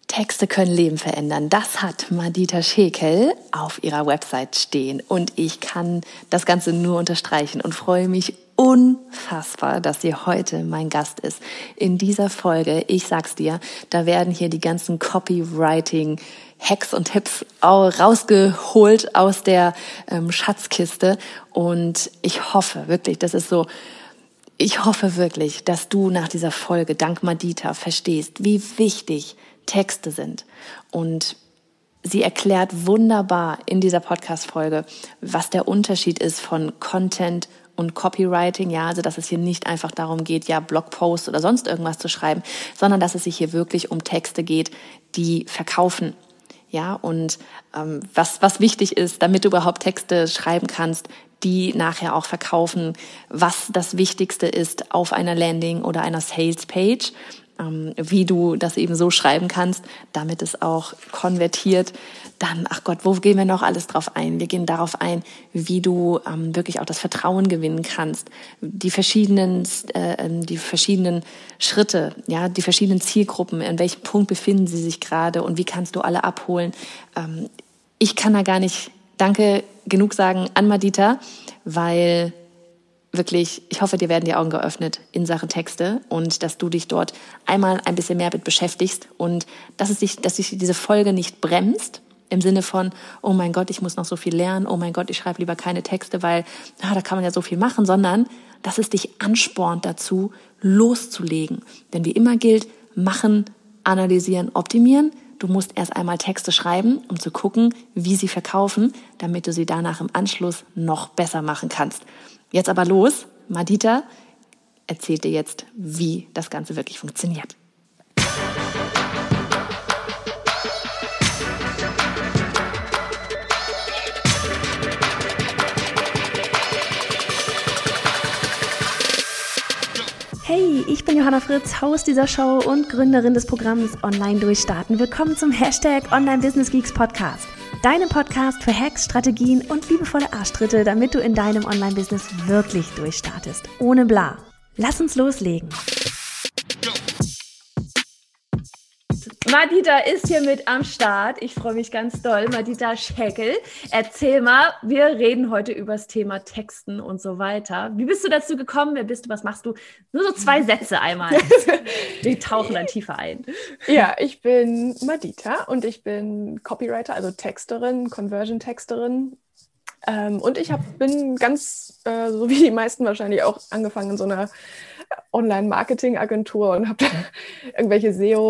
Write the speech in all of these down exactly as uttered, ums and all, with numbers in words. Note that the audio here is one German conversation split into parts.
Texte können Leben verändern. Das hat Madita Schekel auf ihrer Website stehen. Und ich kann das Ganze nur unterstreichen und freue mich unfassbar, dass sie heute mein Gast ist. In dieser Folge, ich sag's dir, da werden hier die ganzen Copywriting-Hacks und Tipps rausgeholt aus der ähm, Schatzkiste. Und ich hoffe wirklich, das ist so... Ich hoffe wirklich, dass du nach dieser Folge, dank Madita, verstehst, wie wichtig Texte sind. Und sie erklärt wunderbar in dieser Podcast-Folge, was der Unterschied ist von Content und Copywriting. Ja, also dass es hier nicht einfach darum geht, ja, Blogposts oder sonst irgendwas zu schreiben, sondern dass es sich hier wirklich um Texte geht, die verkaufen. Ja, und ähm, was was wichtig ist, damit du überhaupt Texte schreiben kannst, die nachher auch verkaufen, was das Wichtigste ist auf einer Landing oder einer Sales-Page, ähm, wie du das eben so schreiben kannst, damit es auch konvertiert. Dann, ach Gott, wo gehen wir noch alles drauf ein? Wir gehen darauf ein, wie du ähm, wirklich auch das Vertrauen gewinnen kannst, die verschiedenen, äh, die verschiedenen Schritte, ja, die verschiedenen Zielgruppen, an welchem Punkt befinden sie sich gerade und wie kannst du alle abholen. Ähm, ich kann da gar nicht Danke genug sagen an Madita, weil wirklich, ich hoffe, dir werden die Augen geöffnet in Sachen Texte und dass du dich dort einmal ein bisschen mehr mit beschäftigst und dass es dich, dass sich diese Folge nicht bremst im Sinne von, oh mein Gott, ich muss noch so viel lernen, oh mein Gott, ich schreibe lieber keine Texte, weil ah, da kann man ja so viel machen, sondern dass es dich anspornt dazu, loszulegen. Denn wie immer gilt, machen, analysieren, optimieren. Du musst erst einmal Texte schreiben, um zu gucken, wie sie verkaufen, damit du sie danach im Anschluss noch besser machen kannst. Jetzt aber los. Madita erzählt dir jetzt, wie das Ganze wirklich funktioniert. Hey, ich bin Johanna Fritz, Host dieser Show und Gründerin des Programms Online Durchstarten. Willkommen zum Hashtag Online Business Geeks Podcast. Deinem Podcast für Hacks, Strategien und liebevolle Arschtritte, damit du in deinem Online-Business wirklich durchstartest. Ohne bla. Lass uns loslegen. Madita ist hier mit am Start. Ich freue mich ganz doll. Madita Schekel, erzähl mal, wir reden heute über das Thema Texten und so weiter. Wie bist du dazu gekommen? Wer bist du? Was machst du? Nur so zwei Sätze einmal. Wir tauchen dann tiefer ein. Ja, ich bin Madita und ich bin Copywriter, also Texterin, Conversion-Texterin. Ähm, und ich hab, bin ganz, äh, so wie die meisten wahrscheinlich auch, angefangen in so einer Online-Marketing-Agentur und habe da irgendwelche S E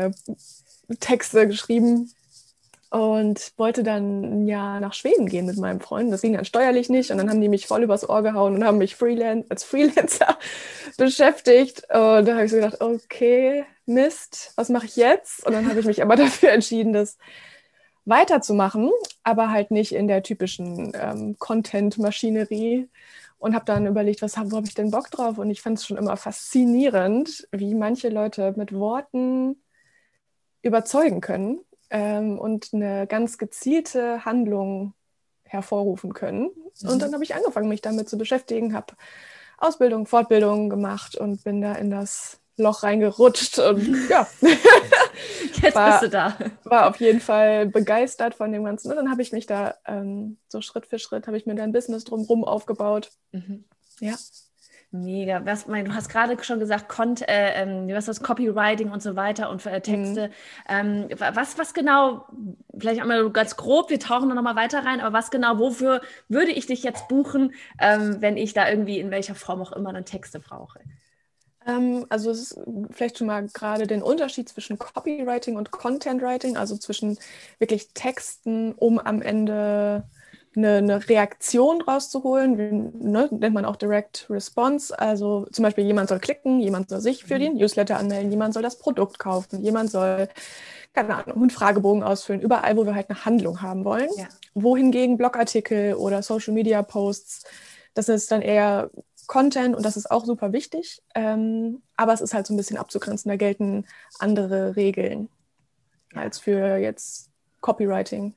O-Texte geschrieben und wollte dann ein Jahr nach Schweden gehen mit meinem Freund. Das ging dann steuerlich nicht und dann haben die mich voll übers Ohr gehauen und haben mich Freelan- als Freelancer beschäftigt. Und da habe ich so gedacht, okay, Mist, was mache ich jetzt? Und dann habe ich mich aber dafür entschieden, das weiterzumachen, aber halt nicht in der typischen ähm, Content-Maschinerie. Und habe dann überlegt, was hab, wo habe ich denn Bock drauf? Und ich fand es schon immer faszinierend, wie manche Leute mit Worten überzeugen können ähm, und eine ganz gezielte Handlung hervorrufen können. Mhm. Und dann habe ich angefangen, mich damit zu beschäftigen, habe Ausbildung, Fortbildung gemacht und bin da in das Loch reingerutscht. Und ja, jetzt war, bist du da. War auf jeden Fall begeistert von dem Ganzen. Und dann habe ich mich da ähm, so Schritt für Schritt, habe ich mir da ein Business drumherum aufgebaut. Mhm. Ja. Mega. Was, mein, du hast gerade schon gesagt, Cont, äh, ähm, was das Copywriting und so weiter und äh, Texte. Mhm. Ähm, was, was genau, vielleicht einmal ganz grob, wir tauchen da nochmal weiter rein, aber was genau, wofür würde ich dich jetzt buchen, ähm, wenn ich da irgendwie in welcher Form auch immer dann Texte brauche? Also es ist vielleicht schon mal gerade den Unterschied zwischen Copywriting und Contentwriting, also zwischen wirklich Texten, um am Ende eine, eine Reaktion rauszuholen, ne, nennt man auch Direct Response, also zum Beispiel jemand soll klicken, jemand soll sich für den Newsletter anmelden, jemand soll das Produkt kaufen, jemand soll, keine Ahnung, einen Fragebogen ausfüllen, überall, wo wir halt eine Handlung haben wollen. Ja. Wohingegen Blogartikel oder Social Media Posts, das ist dann eher Content und das ist auch super wichtig, ähm, aber es ist halt so ein bisschen abzugrenzen, da gelten andere Regeln ja. als für jetzt Copywriting.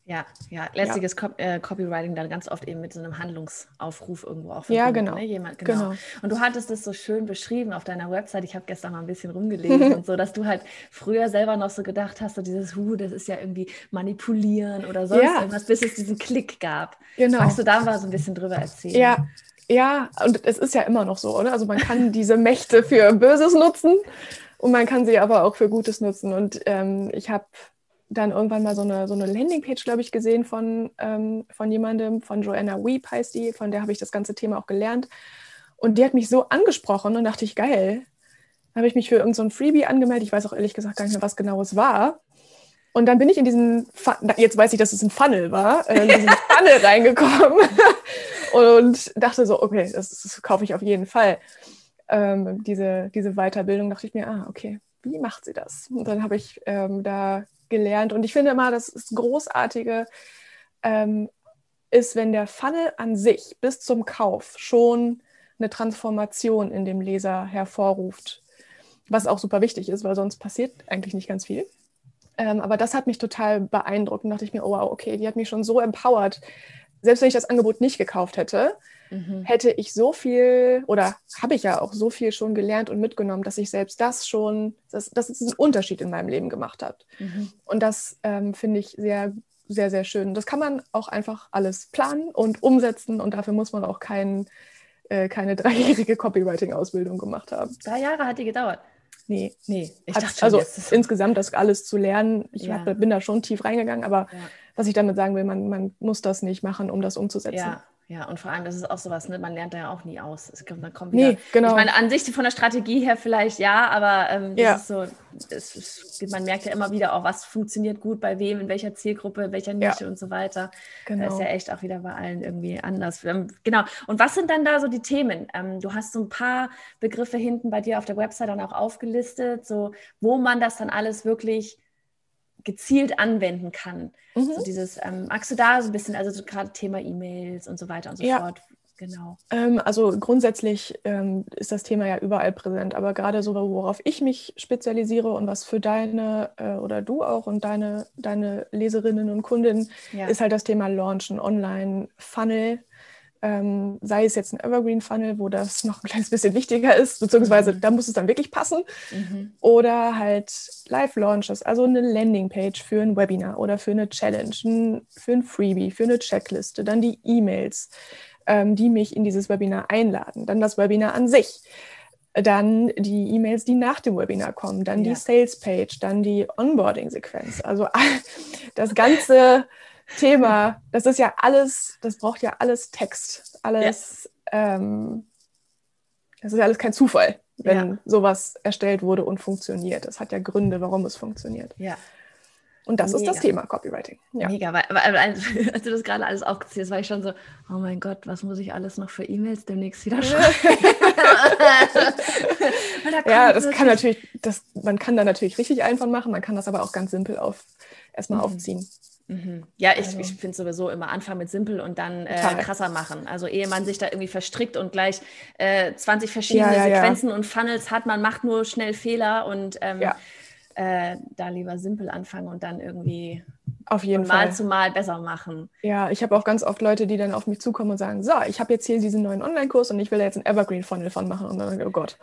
Ja, ja, letztliches ja. Co- äh, Copywriting dann ganz oft eben mit so einem Handlungsaufruf irgendwo auch verbunden. Ja, genau. Ne? Jemand, genau. genau. Und du hattest das so schön beschrieben auf deiner Website. Ich habe gestern mal ein bisschen rumgelesen und so, dass du halt früher selber noch so gedacht hast, so dieses, huh, das ist ja irgendwie manipulieren oder sonst ja. irgendwas, bis es diesen Klick gab. Genau. Magst du da mal so ein bisschen drüber erzählen? Ja, ja, und es ist ja immer noch so, oder? Also man kann diese Mächte für Böses nutzen und man kann sie aber auch für Gutes nutzen. Und ähm, ich habe dann irgendwann mal so eine, so eine Landingpage, glaube ich, gesehen von, ähm, von jemandem, von Joanna Wiebe heißt die, von der habe ich das ganze Thema auch gelernt. Und die hat mich so angesprochen und dachte ich, geil. Dann habe ich mich für irgendein so Freebie angemeldet. Ich weiß auch ehrlich gesagt gar nicht mehr, was genau es war. Und dann bin ich in diesen, Fun- jetzt weiß ich, dass es ein Funnel war, äh, in diesen Funnel reingekommen und dachte so, okay, das, das kaufe ich auf jeden Fall. Ähm, diese, diese Weiterbildung, dachte ich mir, ah, okay, wie macht sie das? Und dann habe ich ähm, da gelernt. Und ich finde immer, das ist Großartige, ähm, ist, wenn der Funnel an sich bis zum Kauf schon eine Transformation in dem Leser hervorruft, was auch super wichtig ist, weil sonst passiert eigentlich nicht ganz viel. Ähm, aber das hat mich total beeindruckt und dachte ich mir, oh wow, okay, die hat mich schon so empowert. Selbst wenn ich das Angebot nicht gekauft hätte, mhm. hätte ich so viel, oder habe ich ja auch so viel schon gelernt und mitgenommen, dass ich selbst das schon, dass, dass es einen Unterschied in meinem Leben gemacht hat. Mhm. Und das ähm, finde ich sehr, sehr, sehr schön. Das kann man auch einfach alles planen und umsetzen und dafür muss man auch kein, äh, keine dreijährige Copywriting-Ausbildung gemacht haben. Drei Jahre hat die gedauert? Nee, nee. Ich Hat, dachte schon, also jetzt insgesamt das alles zu lernen. Ich ja. hab, bin da schon tief reingegangen, aber ja. was ich damit sagen will, man, man muss das nicht machen, um das umzusetzen. Ja, ja, und vor allem, das ist auch sowas, ne? Man lernt da ja auch nie aus. Es kommt, dann kommt wieder, nee, genau. Ich meine, an sich von der Strategie her vielleicht ja, aber ähm, das ja. ist so, das ist, man merkt ja immer wieder auch, was funktioniert gut bei wem, in welcher Zielgruppe, in welcher Nische ja. und so weiter. Genau. Das ist ja echt auch wieder bei allen irgendwie anders. Ähm, genau. Und was sind dann da so die Themen? Ähm, du hast so ein paar Begriffe hinten bei dir auf der Website dann auch aufgelistet, so wo man das dann alles wirklich gezielt anwenden kann. Mhm. So dieses, ähm, magst du da so ein bisschen, also so gerade Thema E-Mails und so weiter und so ja. fort. Genau. Ähm, also grundsätzlich ähm, ist das Thema ja überall präsent, aber gerade so, worauf ich mich spezialisiere und was für deine äh, oder du auch und deine, deine Leserinnen und Kundinnen ja. ist halt das Thema Launchen, Online-Funnel. Ähm, sei es jetzt ein Evergreen-Funnel, wo das noch ein kleines bisschen wichtiger ist, beziehungsweise mhm. da muss es dann wirklich passen, mhm. oder halt Live-Launches, also eine Landingpage für ein Webinar oder für eine Challenge, ein, für ein Freebie, für eine Checkliste, dann die E-Mails, ähm, die mich in dieses Webinar einladen, dann das Webinar an sich, dann die E-Mails, die nach dem Webinar kommen, dann ja. die Sales-Page, dann die Onboarding-Sequenz, also das ganze Thema, das ist ja alles, das braucht ja alles Text, alles, ja. ähm, das ist ja alles kein Zufall, wenn ja. sowas erstellt wurde und funktioniert. Das hat ja Gründe, warum es funktioniert. Ja. Und das Mega. ist das Thema Copywriting. Ja. Mega, weil, weil als du das gerade alles aufgezählt hast, war ich schon so, oh mein Gott, was muss ich alles noch für E-Mails demnächst wieder schreiben? da ja, das kann natürlich, das, man kann da natürlich richtig einfach machen, man kann das aber auch ganz simpel auf, erstmal mhm. aufziehen. Mhm. Ja, ich, also. ich finde sowieso immer anfangen mit simpel und dann äh, krasser machen. Also ehe man sich da irgendwie verstrickt und gleich äh, zwanzig verschiedene ja, ja, Sequenzen ja. und Funnels hat, man macht nur schnell Fehler und ähm, ja. äh, da lieber simpel anfangen und dann irgendwie auf jeden von Mal Fall. zu Mal besser machen. Ja, ich habe auch ganz oft Leute, die dann auf mich zukommen und sagen, so, ich habe jetzt hier diesen neuen Online-Kurs und ich will da jetzt einen Evergreen-Funnel von machen. Und dann, oh Gott.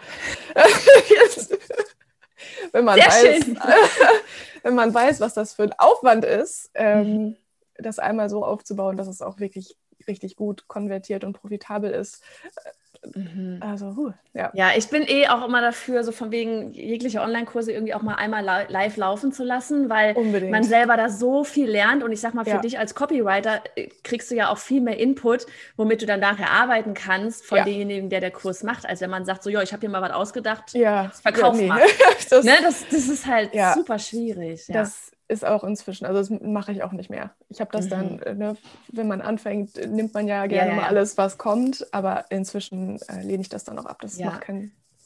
Wenn man Sehr weiß, schön. wenn man weiß, was das für ein Aufwand ist, ähm, mhm. das einmal so aufzubauen, dass es auch wirklich richtig gut konvertiert und profitabel ist. Mhm. Also, huh, ja. Ja, ich bin eh auch immer dafür, so von wegen jegliche Online-Kurse irgendwie auch mal einmal live laufen zu lassen, weil Unbedingt. man selber da so viel lernt und ich sag mal, für ja. dich als Copywriter kriegst du ja auch viel mehr Input, womit du dann nachher arbeiten kannst von ja. demjenigen, der der Kurs macht, als wenn man sagt, so, ja, ich habe hier mal was ausgedacht, ja. Verkauf ja, nee. mal. das, ne? das, das ist halt ja. super schwierig. Ja. Das ist auch inzwischen, also das mache ich auch nicht mehr. Ich habe das mhm. dann, ne, wenn man anfängt, nimmt man ja gerne ja, ja, mal ja. alles, was kommt, aber inzwischen äh, lehne ich das dann auch ab. Das ja. macht keinen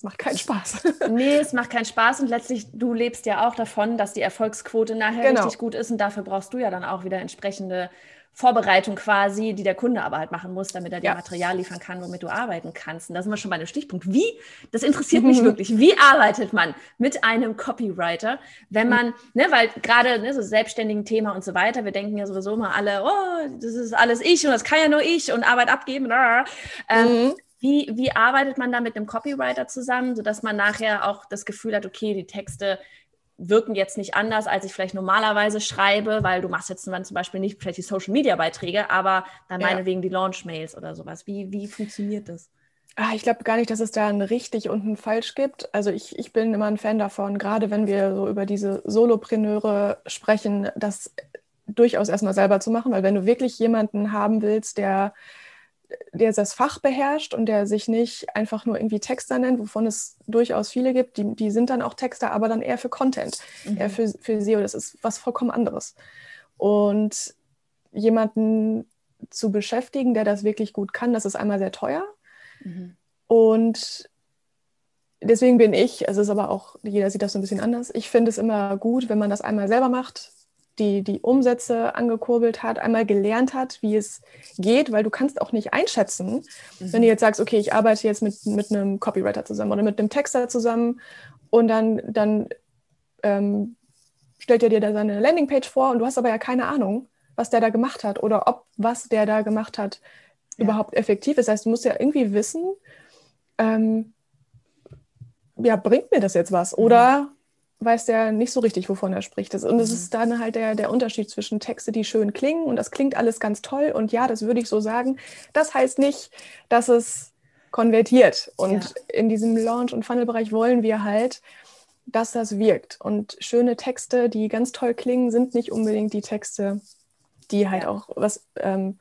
macht keinen Spaß. Nee, es macht keinen Spaß und letztlich, du lebst ja auch davon, dass die Erfolgsquote nachher Genau. richtig gut ist und dafür brauchst du ja dann auch wieder entsprechende Vorbereitung quasi, die der Kunde aber halt machen muss, damit er dir Ja. Material liefern kann, womit du arbeiten kannst. Und da sind wir schon bei dem Stichpunkt. Wie, das interessiert mich wirklich, wie arbeitet man mit einem Copywriter, wenn man, ne, weil gerade ne, so selbstständigen Thema und so weiter, wir denken ja sowieso mal alle, oh, das ist alles ich und das kann ja nur ich und Arbeit abgeben. Ähm, Mhm. Wie, wie arbeitet man da mit einem Copywriter zusammen, sodass man nachher auch das Gefühl hat, okay, die Texte wirken jetzt nicht anders, als ich vielleicht normalerweise schreibe, weil du machst jetzt dann zum Beispiel nicht vielleicht die Social-Media-Beiträge, aber dann Ja. meinetwegen die Launch-Mails oder sowas. Wie, wie funktioniert das? Ah, ich glaube gar nicht, dass es da ein richtig und ein falsch gibt. Also ich, ich bin immer ein Fan davon, gerade wenn wir so über diese Solopreneure sprechen, das durchaus erstmal selber zu machen, weil wenn du wirklich jemanden haben willst, der, der das Fach beherrscht und der sich nicht einfach nur irgendwie Texter nennt, wovon es durchaus viele gibt, die, die sind dann auch Texter, aber dann eher für Content, Mhm. eher für, für S E O, das ist was vollkommen anderes. Und jemanden zu beschäftigen, der das wirklich gut kann, das ist einmal sehr teuer. Mhm. Und deswegen bin ich, also es ist aber auch, jeder sieht das so ein bisschen anders, ich finde es immer gut, wenn man das einmal selber macht, die, die Umsätze angekurbelt hat, einmal gelernt hat, wie es geht, weil du kannst auch nicht einschätzen, Mhm. wenn du jetzt sagst, okay, ich arbeite jetzt mit, mit einem Copywriter zusammen oder mit einem Texter zusammen und dann, dann ähm, stellt er dir da seine Landingpage vor und du hast aber ja keine Ahnung, was der da gemacht hat oder ob was der da gemacht hat Ja. überhaupt effektiv ist. Das heißt, du musst ja irgendwie wissen, ähm, ja, bringt mir das jetzt was? Oder mhm. weiß der nicht so richtig, wovon er spricht. Und es mhm. ist dann halt der, der Unterschied zwischen Texte, die schön klingen und das klingt alles ganz toll und ja, das würde ich so sagen. Das heißt nicht, dass es konvertiert. Und ja. in diesem Launch- und Funnel-Bereich wollen wir halt, dass das wirkt. Und schöne Texte, die ganz toll klingen, sind nicht unbedingt die Texte, die halt ja. auch was... Ähm,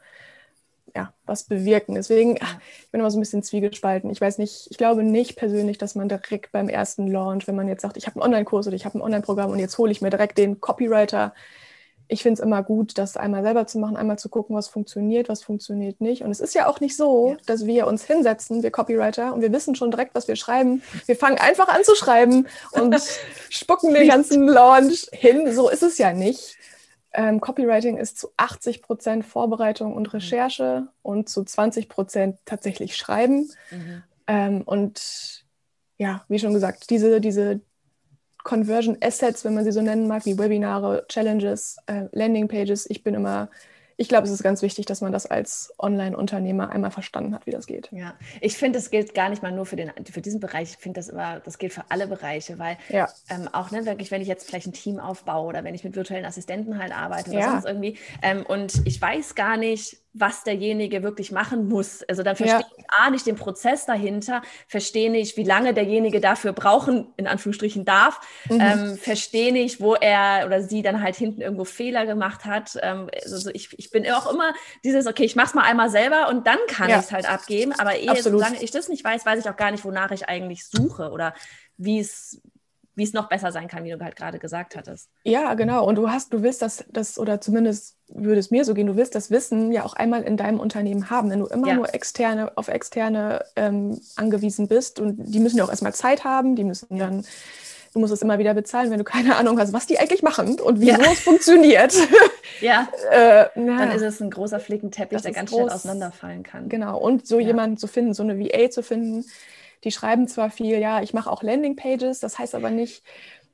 ja, was bewirken. Deswegen, ach, ich bin immer so ein bisschen zwiegespalten. Ich weiß nicht, ich glaube nicht persönlich, dass man direkt beim ersten Launch, wenn man jetzt sagt, ich habe einen Online-Kurs oder ich habe ein Online-Programm und jetzt hole ich mir direkt den Copywriter. Ich finde es immer gut, das einmal selber zu machen, einmal zu gucken, was funktioniert, was funktioniert nicht. Und es ist ja auch nicht so, ja. dass wir uns hinsetzen, wir Copywriter, und wir wissen schon direkt, was wir schreiben. Wir fangen einfach an zu schreiben und spucken den ganzen Launch hin. So ist es ja nicht. Ähm, Copywriting ist zu achtzig Prozent Vorbereitung und Recherche mhm. und zu zwanzig Prozent tatsächlich Schreiben. Mhm. Ähm, und ja, wie schon gesagt, diese, diese Conversion Assets, wenn man sie so nennen mag, wie Webinare, Challenges, äh, Landingpages, ich bin immer... Ich glaube, es ist ganz wichtig, dass man das als Online-Unternehmer einmal verstanden hat, wie das geht. Ja, ich finde, das gilt gar nicht mal nur für, den, für diesen Bereich. Ich finde, das immer, das gilt für alle Bereiche, weil ja. ähm, auch ne, wirklich, wenn ich jetzt vielleicht ein Team aufbaue oder wenn ich mit virtuellen Assistenten halt arbeite oder ja. sonst irgendwie ähm, und ich weiß gar nicht, was derjenige wirklich machen muss. Also dann verstehe ja. ich A, nicht den Prozess dahinter, verstehe nicht, wie lange derjenige dafür brauchen, in Anführungsstrichen darf, mhm. ähm, verstehe nicht, wo er oder sie dann halt hinten irgendwo Fehler gemacht hat. Ähm, also ich, ich bin auch immer dieses, okay, ich mach's mal einmal selber und dann kann ja. ich es halt abgeben, aber ehe, solange ich das nicht weiß, weiß ich auch gar nicht, wonach ich eigentlich suche oder wie es wie es noch besser sein kann, wie du halt gerade gesagt hattest. Ja, genau. Und du hast, du willst das, das, oder zumindest würde es mir so gehen, du willst das Wissen ja auch einmal in deinem Unternehmen haben. Wenn du immer ja. nur externe, auf externe ähm, angewiesen bist und die müssen ja auch erstmal Zeit haben, die müssen ja. dann, du musst es immer wieder bezahlen, wenn du keine Ahnung hast, was die eigentlich machen und wieso ja. es funktioniert. Ja, äh, dann ist es ein großer Flickenteppich, der ganz groß, schnell auseinanderfallen kann. Genau, und so ja. jemanden zu finden, so eine V A zu finden, die schreiben zwar viel, ja, ich mache auch Landingpages, das heißt aber nicht,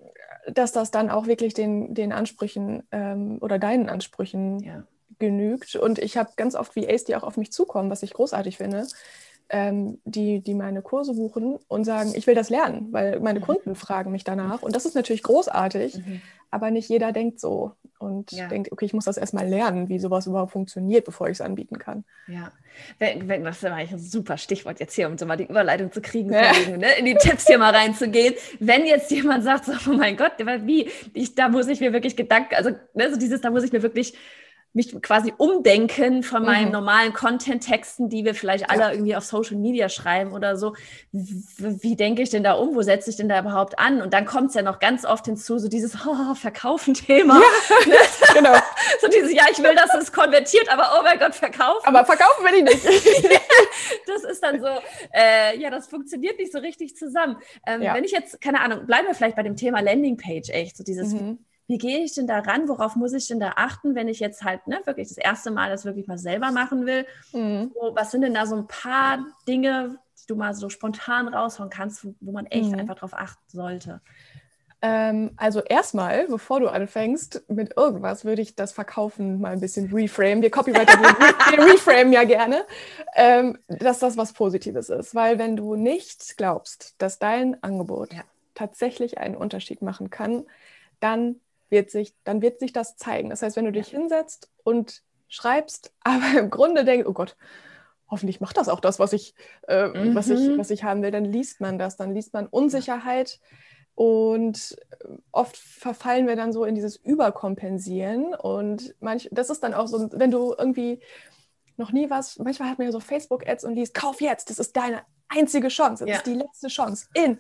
dass das dann auch wirklich den, den Ansprüchen ähm, oder deinen Ansprüchen ja. genügt. Und ich habe ganz oft V As, die auch auf mich zukommen, was ich großartig finde, ähm, die, die meine Kurse buchen und sagen, ich will das lernen, weil meine mhm. Kunden fragen mich danach. Und das ist natürlich großartig, mhm. aber nicht jeder denkt so und ja. denkt, okay, ich muss das erstmal lernen, wie sowas überhaupt funktioniert, bevor ich es anbieten kann. Ja, wenn, wenn, das ist eigentlich ein super Stichwort jetzt hier, um so mal die Überleitung zu kriegen, ja. wegen, ne, in die Tipps hier mal reinzugehen. Wenn jetzt jemand sagt, so, oh mein Gott, wie, ich, da muss ich mir wirklich Gedanken, also ne, so dieses, da muss ich mir wirklich mich quasi umdenken von meinen Mhm. normalen Content-Texten, die wir vielleicht alle Ja. irgendwie auf Social Media schreiben oder so. Wie, wie denke ich denn da um? Wo setze ich denn da überhaupt an? Und dann kommt es ja noch ganz oft hinzu, so dieses oh, Verkaufen-Thema. Ja, genau. So dieses, ja, ich will, dass es konvertiert, aber oh mein Gott, verkaufen. Aber verkaufen will ich nicht. Das ist dann so, äh, ja, das funktioniert nicht so richtig zusammen. Ähm, Ja. Wenn ich jetzt, keine Ahnung, bleiben wir vielleicht bei dem Thema Landingpage, echt, so dieses, Mhm. wie gehe ich denn da ran? Worauf muss ich denn da achten, wenn ich jetzt halt ne, wirklich das erste Mal das wirklich mal selber machen will? Mhm. So, was sind denn da so ein paar Dinge, die du mal so spontan raushauen kannst, wo man echt Mhm. einfach drauf achten sollte? Ähm, also erstmal, bevor du anfängst mit irgendwas, würde ich das Verkaufen mal ein bisschen reframen. Wir Copywriter, wir, wir reframen ja gerne, ähm, dass das was Positives ist. Weil wenn du nicht glaubst, dass dein Angebot Ja. tatsächlich einen Unterschied machen kann, dann wird sich, dann wird sich das zeigen. Das heißt, wenn du dich hinsetzt und schreibst, aber im Grunde denkst, oh Gott, hoffentlich macht das auch das, was ich, äh, Mhm. was ich, was ich haben will, dann liest man das, dann liest man Unsicherheit. Und oft verfallen wir dann so in dieses Überkompensieren. Und manch, das ist dann auch so, wenn du irgendwie noch nie was, manchmal hat man ja so Facebook-Ads und liest, kauf jetzt, das ist deine einzige Chance, das Ja. ist die letzte Chance. In.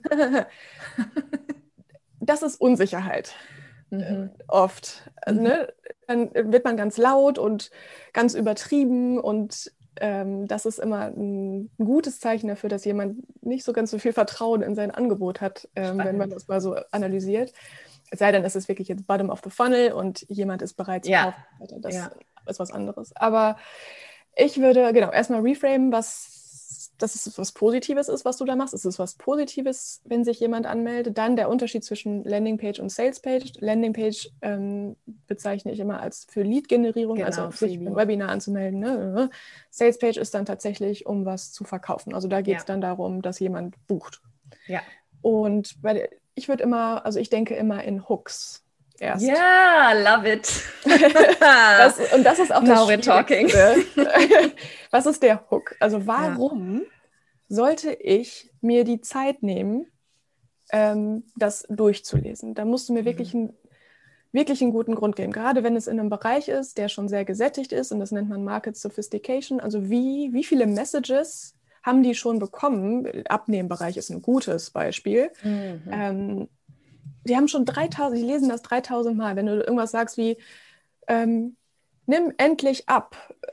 Das ist Unsicherheit. Mhm. Oft. Also, Mhm. ne? Dann wird man ganz laut und ganz übertrieben und ähm, das ist immer ein, ein gutes Zeichen dafür, dass jemand nicht so ganz so viel Vertrauen in sein Angebot hat, ähm, wenn man das mal so analysiert. Es sei denn, es ist wirklich jetzt Bottom of the Funnel und jemand ist bereit zu Ja. kaufen. Das Ja. ist was anderes. Aber ich würde genau erstmal reframen, was dass es was Positives ist, was du da machst. Es ist was Positives, wenn sich jemand anmeldet. Dann der Unterschied zwischen Landingpage und Salespage. Landingpage ähm, bezeichne ich immer als für Lead-Generierung, Genau, also sich Freebie. für ein Webinar anzumelden. Ne? Salespage ist dann tatsächlich, um was zu verkaufen. Also da geht es Ja. dann darum, dass jemand bucht. Ja. Und bei der, ich würde immer, also ich denke immer in Hooks erst. Ja, love it. Das, und das ist auch Now das we're talking. Schwierigste. Was ist der Hook? Also warum sollte ich mir die Zeit nehmen, ähm, das durchzulesen? Da musst du mir Mhm. wirklich, einen, wirklich einen guten Grund geben. Gerade wenn es in einem Bereich ist, der schon sehr gesättigt ist und das nennt man Market Sophistication. Also wie, wie viele Messages haben die schon bekommen? Abnehmbereich ist ein gutes Beispiel. Mhm. Ähm, die haben schon dreitausend, die lesen das dreitausend Mal. Wenn du irgendwas sagst wie, ähm, nimm endlich ab,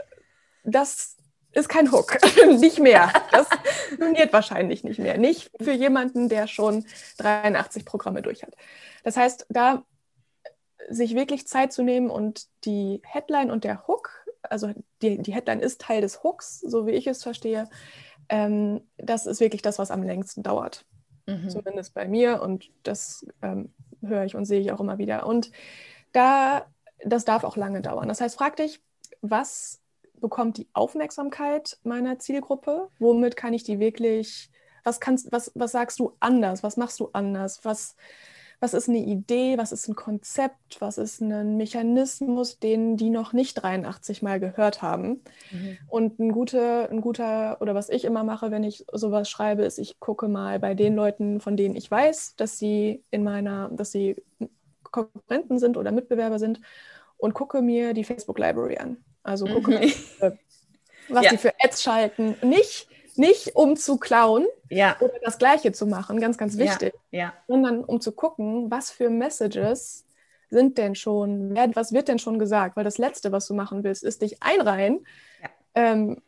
das ist kein Hook, nicht mehr. Das funktioniert wahrscheinlich nicht mehr. Nicht für jemanden, der schon dreiundachtzig Programme durch hat. Das heißt, da sich wirklich Zeit zu nehmen und die Headline und der Hook, also die, die Headline ist Teil des Hooks, so wie ich es verstehe, ähm, das ist wirklich das, was am längsten dauert. Mhm. Zumindest bei mir und das ähm, höre ich und sehe ich auch immer wieder. Und da, das darf auch lange dauern. Das heißt, frag dich, was bekommt die Aufmerksamkeit meiner Zielgruppe? Womit kann ich die wirklich, was kannst, was, was sagst du anders? Was machst du anders? Was, was ist eine Idee? Was ist ein Konzept? Was ist ein Mechanismus, den die noch nicht dreiundachtzig Mal gehört haben? Mhm. Und ein guter, ein guter, oder was ich immer mache, wenn ich sowas schreibe, ist, ich gucke mal bei den Leuten, von denen ich weiß, dass sie in meiner, dass sie Konkurrenten sind oder Mitbewerber sind und gucke mir die Facebook Library an. Also gucke Mhm. mir, was Ja. die für Ads schalten. Nicht, nicht um zu klauen Ja. oder das Gleiche zu machen, ganz, ganz wichtig, Ja. sondern um zu gucken, was für Messages sind denn schon, was wird denn schon gesagt? Weil das Letzte, was du machen willst, ist dich einreihen Ja. ähm,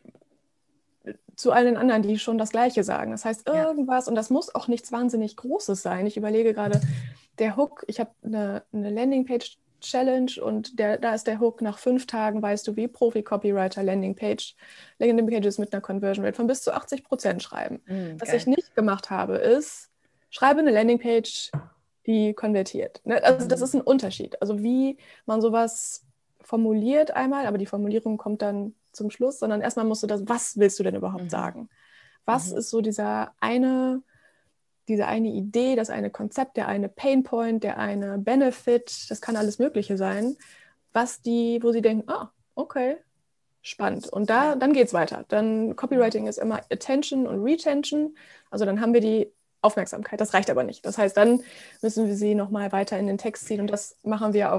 zu allen anderen, die schon das Gleiche sagen. Das heißt, Ja. irgendwas, und das muss auch nichts wahnsinnig Großes sein. Ich überlege gerade, der Hook, ich habe eine, eine Landingpage-Challenge und der, da ist der Hook, nach fünf Tagen weißt du, wie Profi-Copywriter Landingpage, Landingpages mit einer Conversion Rate von bis zu achtzig Prozent schreiben. Mhm, Was geil. ich nicht gemacht habe, ist, schreibe eine Landingpage, die konvertiert. Ne? Also das ist ein Unterschied. Also wie man sowas formuliert einmal, aber die Formulierung kommt dann zum Schluss, sondern erstmal musst du das, was willst du denn überhaupt Mhm. sagen? Was Mhm. ist so dieser eine, diese eine Idee, das eine Konzept, der eine Painpoint, der eine Benefit, das kann alles Mögliche sein, was die, wo sie denken, ah, okay, spannend. Und da, Ja. dann geht es weiter. Dann Copywriting ist immer Attention und Retention. Also dann haben wir die Aufmerksamkeit. Das reicht aber nicht. Das heißt, dann müssen wir sie nochmal weiter in den Text ziehen und das machen wir auf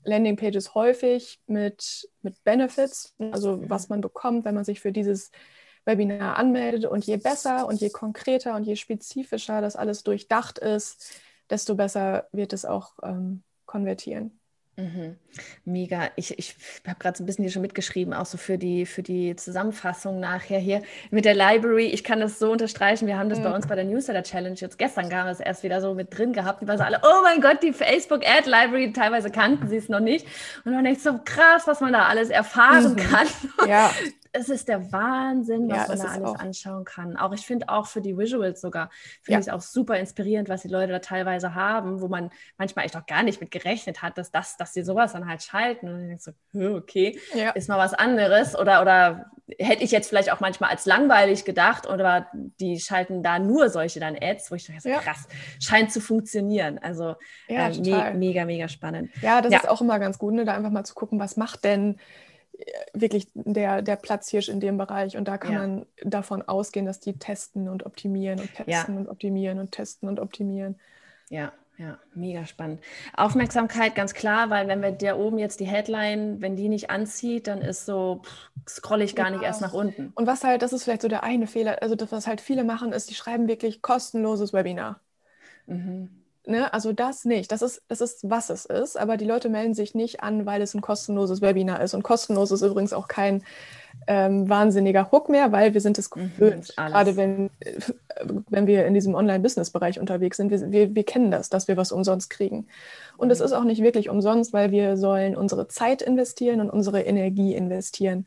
Landingpages häufig mit, mit Benefits, also was man bekommt, wenn man sich für dieses Webinar anmeldet. Und je besser und je konkreter und je spezifischer das alles durchdacht ist, desto besser wird es auch ähm, konvertieren. Mhm. Mega. Ich, ich habe gerade so ein bisschen hier schon mitgeschrieben, auch so für die, für die Zusammenfassung nachher hier mit der Library. Ich kann das so unterstreichen. Wir haben das mhm. bei uns bei der Newsletter Challenge jetzt gestern gar nicht erst wieder so mit drin gehabt. Die waren so alle, oh mein Gott, die Facebook Ad Library, teilweise kannten sie es noch nicht. Und dann echt so krass, was man da alles erfahren mhm. kann. Ja. Es ist der Wahnsinn, was ja, man da alles auch anschauen kann. Auch ich finde auch für die Visuals sogar, finde ich ja. auch super inspirierend, was die Leute da teilweise haben, wo man manchmal echt auch gar nicht mit gerechnet hat, dass, das, dass die sowas dann halt schalten. Und dann denkst du, okay, ja. ist mal was anderes. Oder, oder hätte ich jetzt vielleicht auch manchmal als langweilig gedacht, oder die schalten da nur solche dann Ads, wo ich dachte, ja. krass, scheint zu funktionieren. Also ja, äh, me- mega, mega spannend. Ja, das ja. ist auch immer ganz gut, ne? Da einfach mal zu gucken, was macht denn wirklich der, der Platzhirsch in dem Bereich, und da kann ja. man davon ausgehen, dass die testen und optimieren und testen ja. und optimieren und testen und optimieren. Ja, ja, mega spannend. Aufmerksamkeit, ganz klar, weil wenn wir da oben jetzt die Headline, wenn die nicht anzieht, dann ist so, scrolle ich gar ja. nicht erst nach unten. Und was halt, das ist vielleicht so der eine Fehler, also das, was halt viele machen, ist, die schreiben wirklich kostenloses Webinar. Mhm. Ne, also das nicht. Das ist, das ist, was es ist, aber die Leute melden sich nicht an, weil es ein kostenloses Webinar ist. Und kostenlos ist übrigens auch kein ähm, wahnsinniger Hook mehr, weil wir sind es gewöhnt. Mhm, gerade wenn, wenn wir in diesem Online-Business-Bereich unterwegs sind. Wir, wir, wir kennen das, dass wir was umsonst kriegen. Und es mhm. ist auch nicht wirklich umsonst, weil wir sollen unsere Zeit investieren und unsere Energie investieren.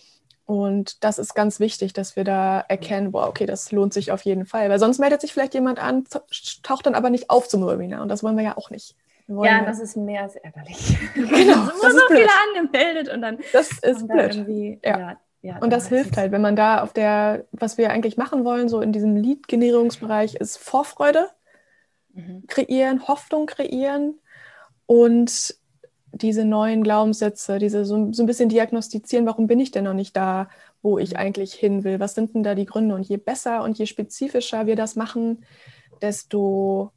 Und das ist ganz wichtig, dass wir da erkennen, boah, okay, das lohnt sich auf jeden Fall. Weil sonst meldet sich vielleicht jemand an, taucht dann aber nicht auf zum Webinar. Und das wollen wir ja auch nicht. Ja, ja, das ist mehr als ärgerlich. Genau, das ist so viele angemeldet und dann... Das ist blöd. Irgendwie, ja. Ja, ja, und das hilft halt, wenn man da auf der, was wir eigentlich machen wollen, so in diesem Lead-Generierungsbereich, ist Vorfreude mhm. kreieren, Hoffnung kreieren und diese neuen Glaubenssätze, diese so, so ein bisschen diagnostizieren, warum bin ich denn noch nicht da, wo ich eigentlich hin will? Was sind denn da die Gründe? Und je besser und je spezifischer wir das machen, desto,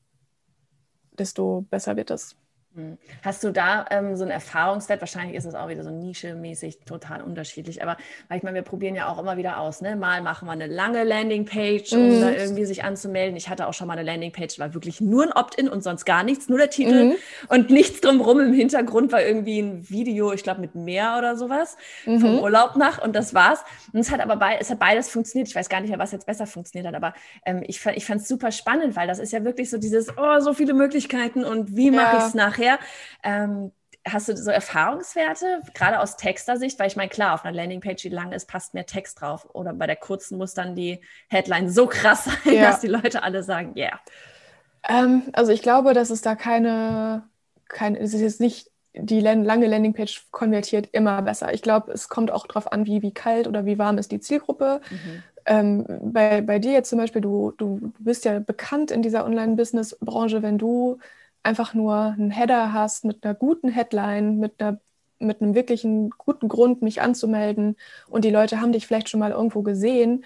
desto besser wird das. Hast du da ähm, so einen Erfahrungswert? Wahrscheinlich ist es auch wieder so nischemäßig total unterschiedlich, aber weil ich meine, wir probieren ja auch immer wieder aus. Ne? Mal machen wir eine lange Landingpage, um mm. da irgendwie sich anzumelden. Ich hatte auch schon mal eine Landingpage, war wirklich nur ein Opt-in und sonst gar nichts, nur der Titel mm. und nichts drumherum. Im Hintergrund war irgendwie ein Video, ich glaube mit Meer oder sowas, mm-hmm. vom Urlaub nach, und das war's. Und es hat aber be- es hat beides funktioniert. Ich weiß gar nicht mehr, was jetzt besser funktioniert hat, aber ähm, ich, ich fand es super spannend, weil das ist ja wirklich so dieses, oh, so viele Möglichkeiten und wie mache ich es nachher? Ähm, hast du so Erfahrungswerte, gerade aus Texter-Sicht? Weil ich meine, klar, auf einer Landingpage, die lang ist, passt mehr Text drauf. Oder bei der kurzen muss dann die Headline so krass sein, ja. dass die Leute alle sagen, yeah. Ähm, also ich glaube, dass es da keine, keine es ist jetzt nicht, die lange Landingpage konvertiert immer besser. Ich glaube, es kommt auch darauf an, wie, wie kalt oder wie warm ist die Zielgruppe. Mhm. Ähm, bei, bei dir jetzt zum Beispiel, du, du bist ja bekannt in dieser Online-Business-Branche, wenn du einfach nur einen Header hast mit einer guten Headline, mit, einer, mit einem wirklichen guten Grund, mich anzumelden, und die Leute haben dich vielleicht schon mal irgendwo gesehen,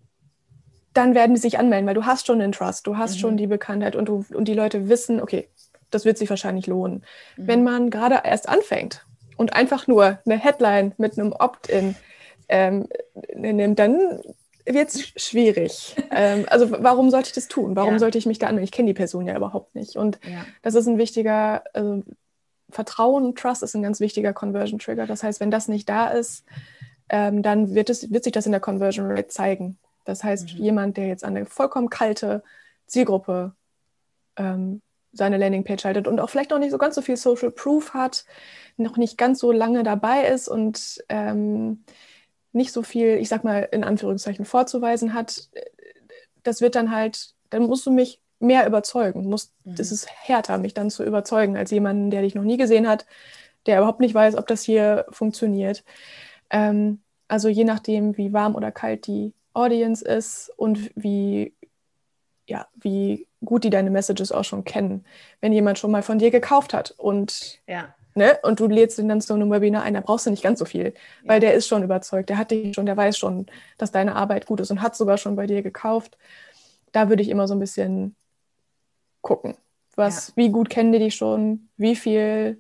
dann werden die sich anmelden, weil du hast schon den Trust, du hast mhm. schon die Bekanntheit, und, du, und die Leute wissen, okay, das wird sich wahrscheinlich lohnen. Mhm. Wenn man gerade erst anfängt und einfach nur eine Headline mit einem Opt-in ähm, nimmt, dann wird es schwierig. ähm, also warum sollte ich das tun? Warum ja. sollte ich mich da anmelden? Ich kenne die Person ja überhaupt nicht. Und ja. das ist ein wichtiger, also Vertrauen, Trust ist ein ganz wichtiger Conversion-Trigger. Das heißt, wenn das nicht da ist, ähm, dann wird, es, wird sich das in der Conversion Rate zeigen. Das heißt, mhm. jemand, der jetzt an eine vollkommen kalte Zielgruppe ähm, seine Landingpage haltet und auch vielleicht noch nicht so ganz so viel Social Proof hat, noch nicht ganz so lange dabei ist und ähm, nicht so viel, ich sag mal, in Anführungszeichen vorzuweisen hat, das wird dann halt, dann musst du mich mehr überzeugen. Musst, mhm. Das ist härter, mich dann zu überzeugen, als jemanden, der dich noch nie gesehen hat, der überhaupt nicht weiß, ob das hier funktioniert. Ähm, also je nachdem, wie warm oder kalt die Audience ist und wie, ja, wie gut die deine Messages auch schon kennen. Wenn jemand schon mal von dir gekauft hat und ja. Ne? Und du lädst ihn dann zu einem Webinar ein, da brauchst du nicht ganz so viel, ja. weil der ist schon überzeugt, der hat dich schon, der weiß schon, dass deine Arbeit gut ist und hat sogar schon bei dir gekauft. Da würde ich immer so ein bisschen gucken, was, ja. wie gut kennen die dich schon, wie viel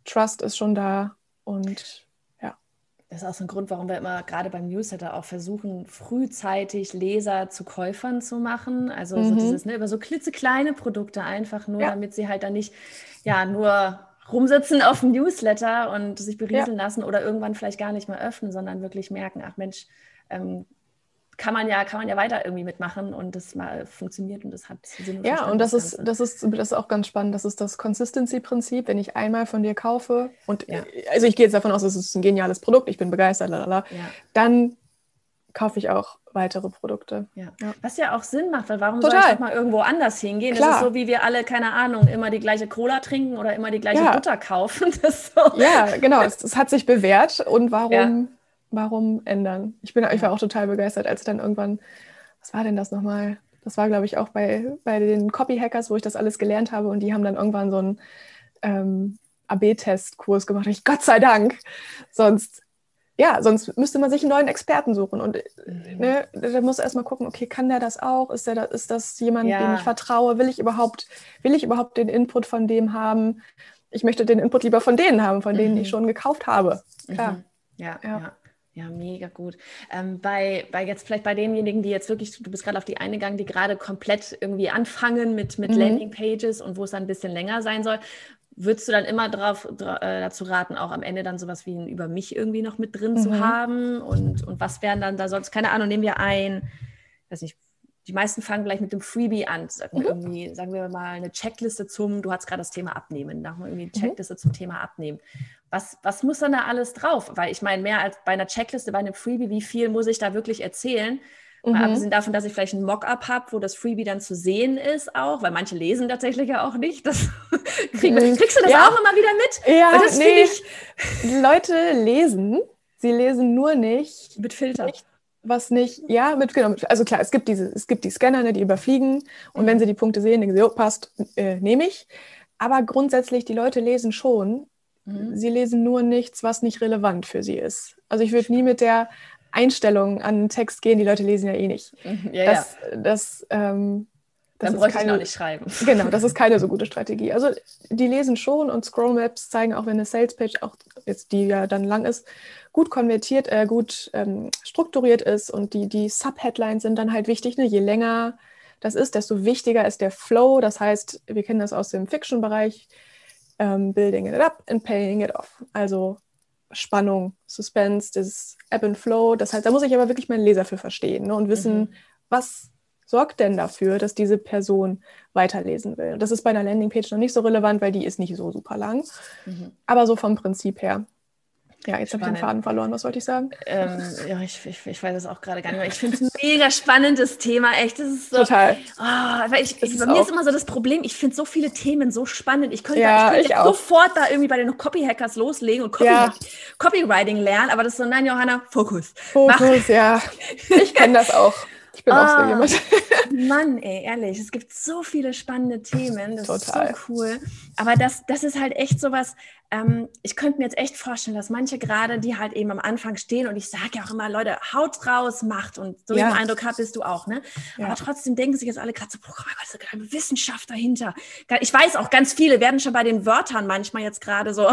Trust ist schon da und ja. Das ist auch so ein Grund, warum wir immer gerade beim Newsletter auch versuchen, frühzeitig Leser zu Käufern zu machen. Also Mhm. so dieses, ne, über so klitzekleine Produkte einfach nur, Ja. damit sie halt dann nicht ja nur rumsitzen auf dem Newsletter und sich berieseln Ja. lassen oder irgendwann vielleicht gar nicht mehr öffnen, sondern wirklich merken, ach Mensch, ähm, kann man ja, kann man ja weiter irgendwie mitmachen und das mal funktioniert und das hat Sinn und Ja, Verstand, und das ist, Ganze. das ist, das ist auch ganz spannend. Das ist das Consistency-Prinzip. Wenn ich einmal von dir kaufe und Ja. also ich gehe jetzt davon aus, es ist ein geniales Produkt, ich bin begeistert, lalala, Ja. dann kaufe ich auch weitere Produkte. Ja. Ja. Was ja auch Sinn macht, weil warum Total. soll ich doch mal irgendwo anders hingehen? Klar. Das ist so, wie wir alle, keine Ahnung, immer die gleiche Cola trinken oder immer die gleiche Ja. Butter kaufen. Das ist so. Ja, genau. Es, es hat sich bewährt und warum, Ja. warum ändern? Ich bin, ich war auch total begeistert, als dann irgendwann, was war denn das nochmal? Das war, glaube ich, auch bei, bei den Copy-Hackers, wo ich das alles gelernt habe und die haben dann irgendwann so einen ähm, A B-Test-Kurs gemacht. Ich, Gott sei Dank. Sonst, ja, sonst müsste man sich einen neuen Experten suchen und Mhm. ne, da muss erstmal gucken, okay, kann der das auch? Ist, der, ist das jemand, Ja. dem ich vertraue? Will ich überhaupt, will ich überhaupt den Input von dem haben? Ich möchte den Input lieber von denen haben, von denen Mhm. ich schon gekauft habe. Klar. Mhm. Ja, Ja. ja. Ja, mega gut. Ähm, bei, bei jetzt vielleicht bei denjenigen, die jetzt wirklich, du bist gerade auf die eingegangen, die gerade komplett irgendwie anfangen mit, mit Mhm. Landingpages und wo es dann ein bisschen länger sein soll, würdest du dann immer drauf, dra- äh, dazu raten, auch am Ende dann sowas wie ein Über mich irgendwie noch mit drin zu Mhm. haben? Und, und was wären dann da sonst, keine Ahnung, nehmen wir ein, weiß nicht, die meisten fangen gleich mit dem Freebie an, sagen wir, irgendwie, sagen wir mal eine Checkliste zum, du hast gerade das Thema Abnehmen, da haben wir irgendwie eine Checkliste zum Thema Abnehmen. Was, was muss dann da alles drauf? Weil ich meine, mehr als bei einer Checkliste, bei einem Freebie, wie viel muss ich da wirklich erzählen? Mal Mhm. abgesehen davon, dass ich vielleicht ein Mock-up habe, wo das Freebie dann zu sehen ist auch, weil manche lesen tatsächlich ja auch nicht. Das krieg, kriegst du das Ja. auch immer wieder mit? Ja, Weil das nee. finde ich Die Leute lesen, sie lesen nur nicht, mit Filter. nicht was nicht, ja, mit, genau, mit, also klar, es gibt diese, es gibt die Scanner, ne, die überfliegen und wenn sie die Punkte sehen, denken sie, oh, passt, äh, nehme ich. Aber grundsätzlich, die Leute lesen schon, Mhm. sie lesen nur nichts, was nicht relevant für sie ist. Also ich würde nie mit der Einstellung an den Text gehen, die Leute lesen ja eh nicht. Mhm. Ja, das, ja. das, ähm, das Dann ist bräuchte ich keine, noch nicht schreiben. Genau, das ist keine so gute Strategie. Also die lesen schon und Scroll Maps zeigen auch, wenn eine Salespage, auch jetzt die ja dann lang ist, gut konvertiert, äh, gut ähm, strukturiert ist und die, die Subheadlines sind dann halt wichtig. Ne? Je länger das ist, desto wichtiger ist der Flow. Das heißt, wir kennen das aus dem Fiction-Bereich, ähm, building it up and paying it off. Also Spannung, Suspense, das Ebb and Flow. Das heißt, da muss ich aber wirklich meinen Leser für verstehen, ne? Und wissen, Mhm. was sorgt denn dafür, dass diese Person weiterlesen will. Und das ist bei einer Landingpage noch nicht so relevant, weil die ist nicht so super lang. Mhm. Aber so vom Prinzip her. Ja, jetzt habe ich den Spannend. Faden verloren. Was wollte ich sagen? Ähm, ja, ich, ich, ich weiß es auch gerade gar nicht mehr. Ich finde es ein mega spannendes Thema, echt. Das ist so, Total. oh, weil ich, Das ich, ist bei mir auch- ist immer so das Problem, ich finde so viele Themen so spannend. Ich könnte, Ja, ich könnte ich jetzt auch. sofort da irgendwie bei den Copy-Hackers loslegen und Copy Ja. Copywriting lernen, aber das ist so, nein, Johanna, Fokus. Mach. Fokus, ja. Ich kenne das auch. Ich bin auch so Ah. jemand. Mann, ey, ehrlich, es gibt so viele spannende Themen, das Total. ist so cool. Aber das, das ist halt echt sowas, ähm, ich könnte mir jetzt echt vorstellen, dass manche gerade, die halt eben am Anfang stehen und ich sage ja auch immer, Leute, haut raus, macht und so wie Ja. ich den Eindruck habe, bist du auch, ne? Ja. Aber trotzdem denken sich jetzt alle gerade so, boah, mein Gott, ist da eine Wissenschaft dahinter. Ich weiß auch, ganz viele werden schon bei den Wörtern manchmal jetzt gerade so, oh,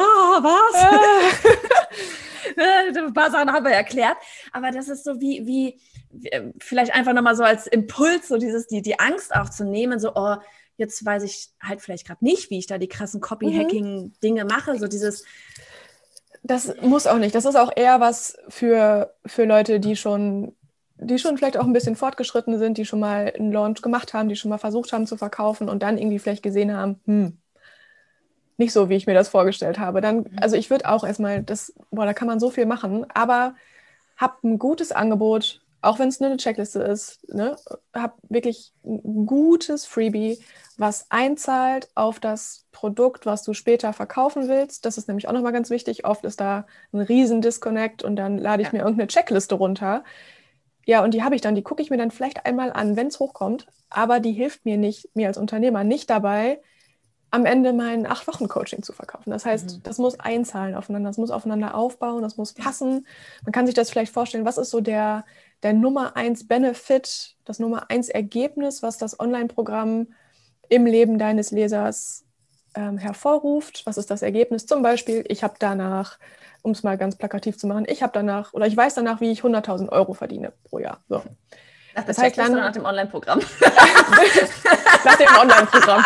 was? Ein paar Sachen haben wir erklärt, aber das ist so wie, wie wie, vielleicht einfach nochmal so als Impuls, so dieses, die, die Angst auch zu nehmen, so, oh, jetzt weiß ich halt vielleicht gerade nicht, wie ich da die krassen Copy-Hacking-Dinge mache, so dieses, Das muss auch nicht. Das ist auch eher was für, für Leute, die schon, die schon vielleicht auch ein bisschen fortgeschritten sind, die schon mal einen Launch gemacht haben, die schon mal versucht haben zu verkaufen und dann irgendwie vielleicht gesehen haben, hm, nicht so, wie ich mir das vorgestellt habe. Dann, also ich würde auch erstmal, das, boah, da kann man so viel machen, aber hab ein gutes Angebot, auch wenn es nur eine Checkliste ist, ne? Hab wirklich ein gutes Freebie, was einzahlt auf das Produkt, was du später verkaufen willst. Das ist nämlich auch nochmal ganz wichtig. Oft ist da ein riesen Disconnect und dann lade ich Ja. mir irgendeine Checkliste runter. Ja, und die habe ich dann, die gucke ich mir dann vielleicht einmal an, wenn es hochkommt, aber die hilft mir nicht, mir als Unternehmer nicht dabei, am Ende mein acht-Wochen-Coaching zu verkaufen. Das heißt, Mhm. das muss einzahlen aufeinander, das muss aufeinander aufbauen, das muss passen. Man kann sich das vielleicht vorstellen, was ist so der, der Nummer eins Benefit, das Nummer eins Ergebnis, was das Online-Programm im Leben deines Lesers ähm, hervorruft. Was ist das Ergebnis? Zum Beispiel, ich habe danach, um es mal ganz plakativ zu machen, ich habe danach, oder ich weiß danach, wie ich hunderttausend Euro verdiene pro Jahr. So. Nach das heißt dann nach dem Online-Programm. Nach dem Online-Programm.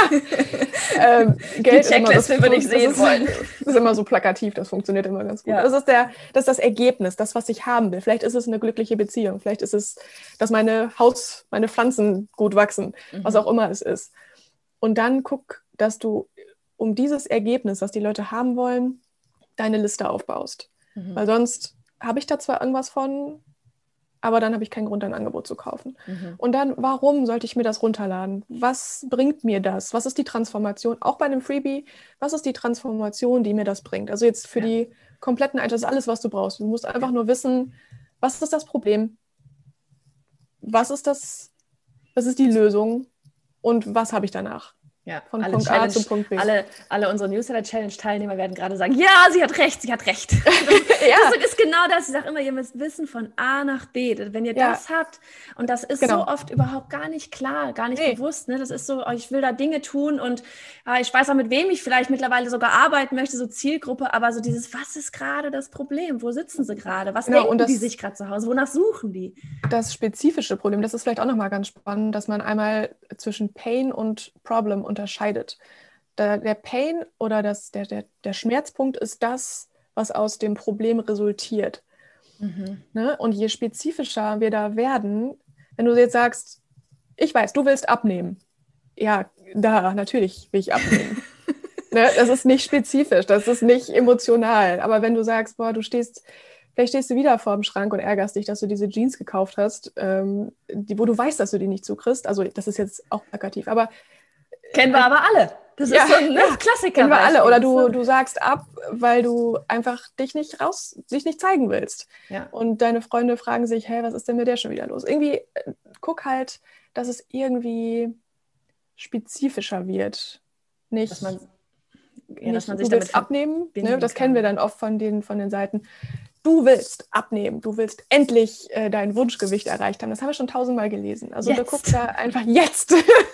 ähm, Geld Die Checkliste würde ich sehen wollen. Das ist immer so plakativ, das funktioniert immer ganz gut. Ja. Das ist der, das ist das Ergebnis, das, was ich haben will. Vielleicht ist es eine glückliche Beziehung, vielleicht ist es, dass meine Haus, meine Pflanzen gut wachsen, mhm. was auch immer es ist. Und dann guck, dass du um dieses Ergebnis, was die Leute haben wollen, deine Liste aufbaust. Mhm. Weil sonst habe ich da zwar irgendwas von, aber dann habe ich keinen Grund, ein Angebot zu kaufen. Mhm. Und dann, warum sollte ich mir das runterladen? Was bringt mir das? Was ist die Transformation? Auch bei einem Freebie, was ist die Transformation, die mir das bringt? Also jetzt für ja. die kompletten, das ist alles, was du brauchst. Du musst einfach nur wissen, was ist das Problem? Was ist das, was ist die Lösung? Und was habe ich danach? Ja, von alle Punkt Challenge, A zu Punkt B. Alle, alle unsere Newsletter-Challenge-Teilnehmer werden gerade sagen, ja, sie hat recht, sie hat recht. ja. Das ist genau das. Ich sage immer, ihr müsst wissen von A nach B. Wenn ihr ja. das habt, und das ist genau. so oft überhaupt gar nicht klar, gar nicht nee. bewusst. Ne? Das ist so, ich will da Dinge tun und äh, ich weiß auch, mit wem ich vielleicht mittlerweile sogar arbeiten möchte, so Zielgruppe, aber so dieses, was ist gerade das Problem? Wo sitzen sie gerade? Was genau, denken das, die sich gerade zu Hause? Wonach suchen die? Das spezifische Problem, das ist vielleicht auch nochmal ganz spannend, dass man einmal zwischen Pain und Problem unterscheidet. Der, der Pain oder das, der, der, der Schmerzpunkt ist das, was aus dem Problem resultiert. Mhm. Ne? Und je spezifischer wir da werden, wenn du jetzt sagst, ich weiß, du willst abnehmen. Ja, da, natürlich will ich abnehmen. ne? Das ist nicht spezifisch, das ist nicht emotional. Aber wenn du sagst, boah, du stehst, vielleicht stehst du wieder vor dem Schrank und ärgerst dich, dass du diese Jeans gekauft hast, ähm, die, wo du weißt, dass du die nicht zukriegst. Also das ist jetzt auch plakativ, aber kennen wir aber alle. Das ja, ist so ein ne, Klassiker. Kennen wir alle. Oder du, du sagst ab, weil du einfach dich nicht raus, dich nicht zeigen willst. Ja. Und deine Freunde fragen sich, hey, was ist denn mit der schon wieder los? Irgendwie äh, guck halt, dass es irgendwie spezifischer wird. Nicht, dass man, ja, nicht dass man sich du willst abnehmen. Ne? Das kennen wir dann oft von den, von den Seiten. Du willst abnehmen, du willst endlich äh, dein Wunschgewicht erreicht haben. Das haben wir schon tausendmal gelesen. Also du guckst da einfach jetzt.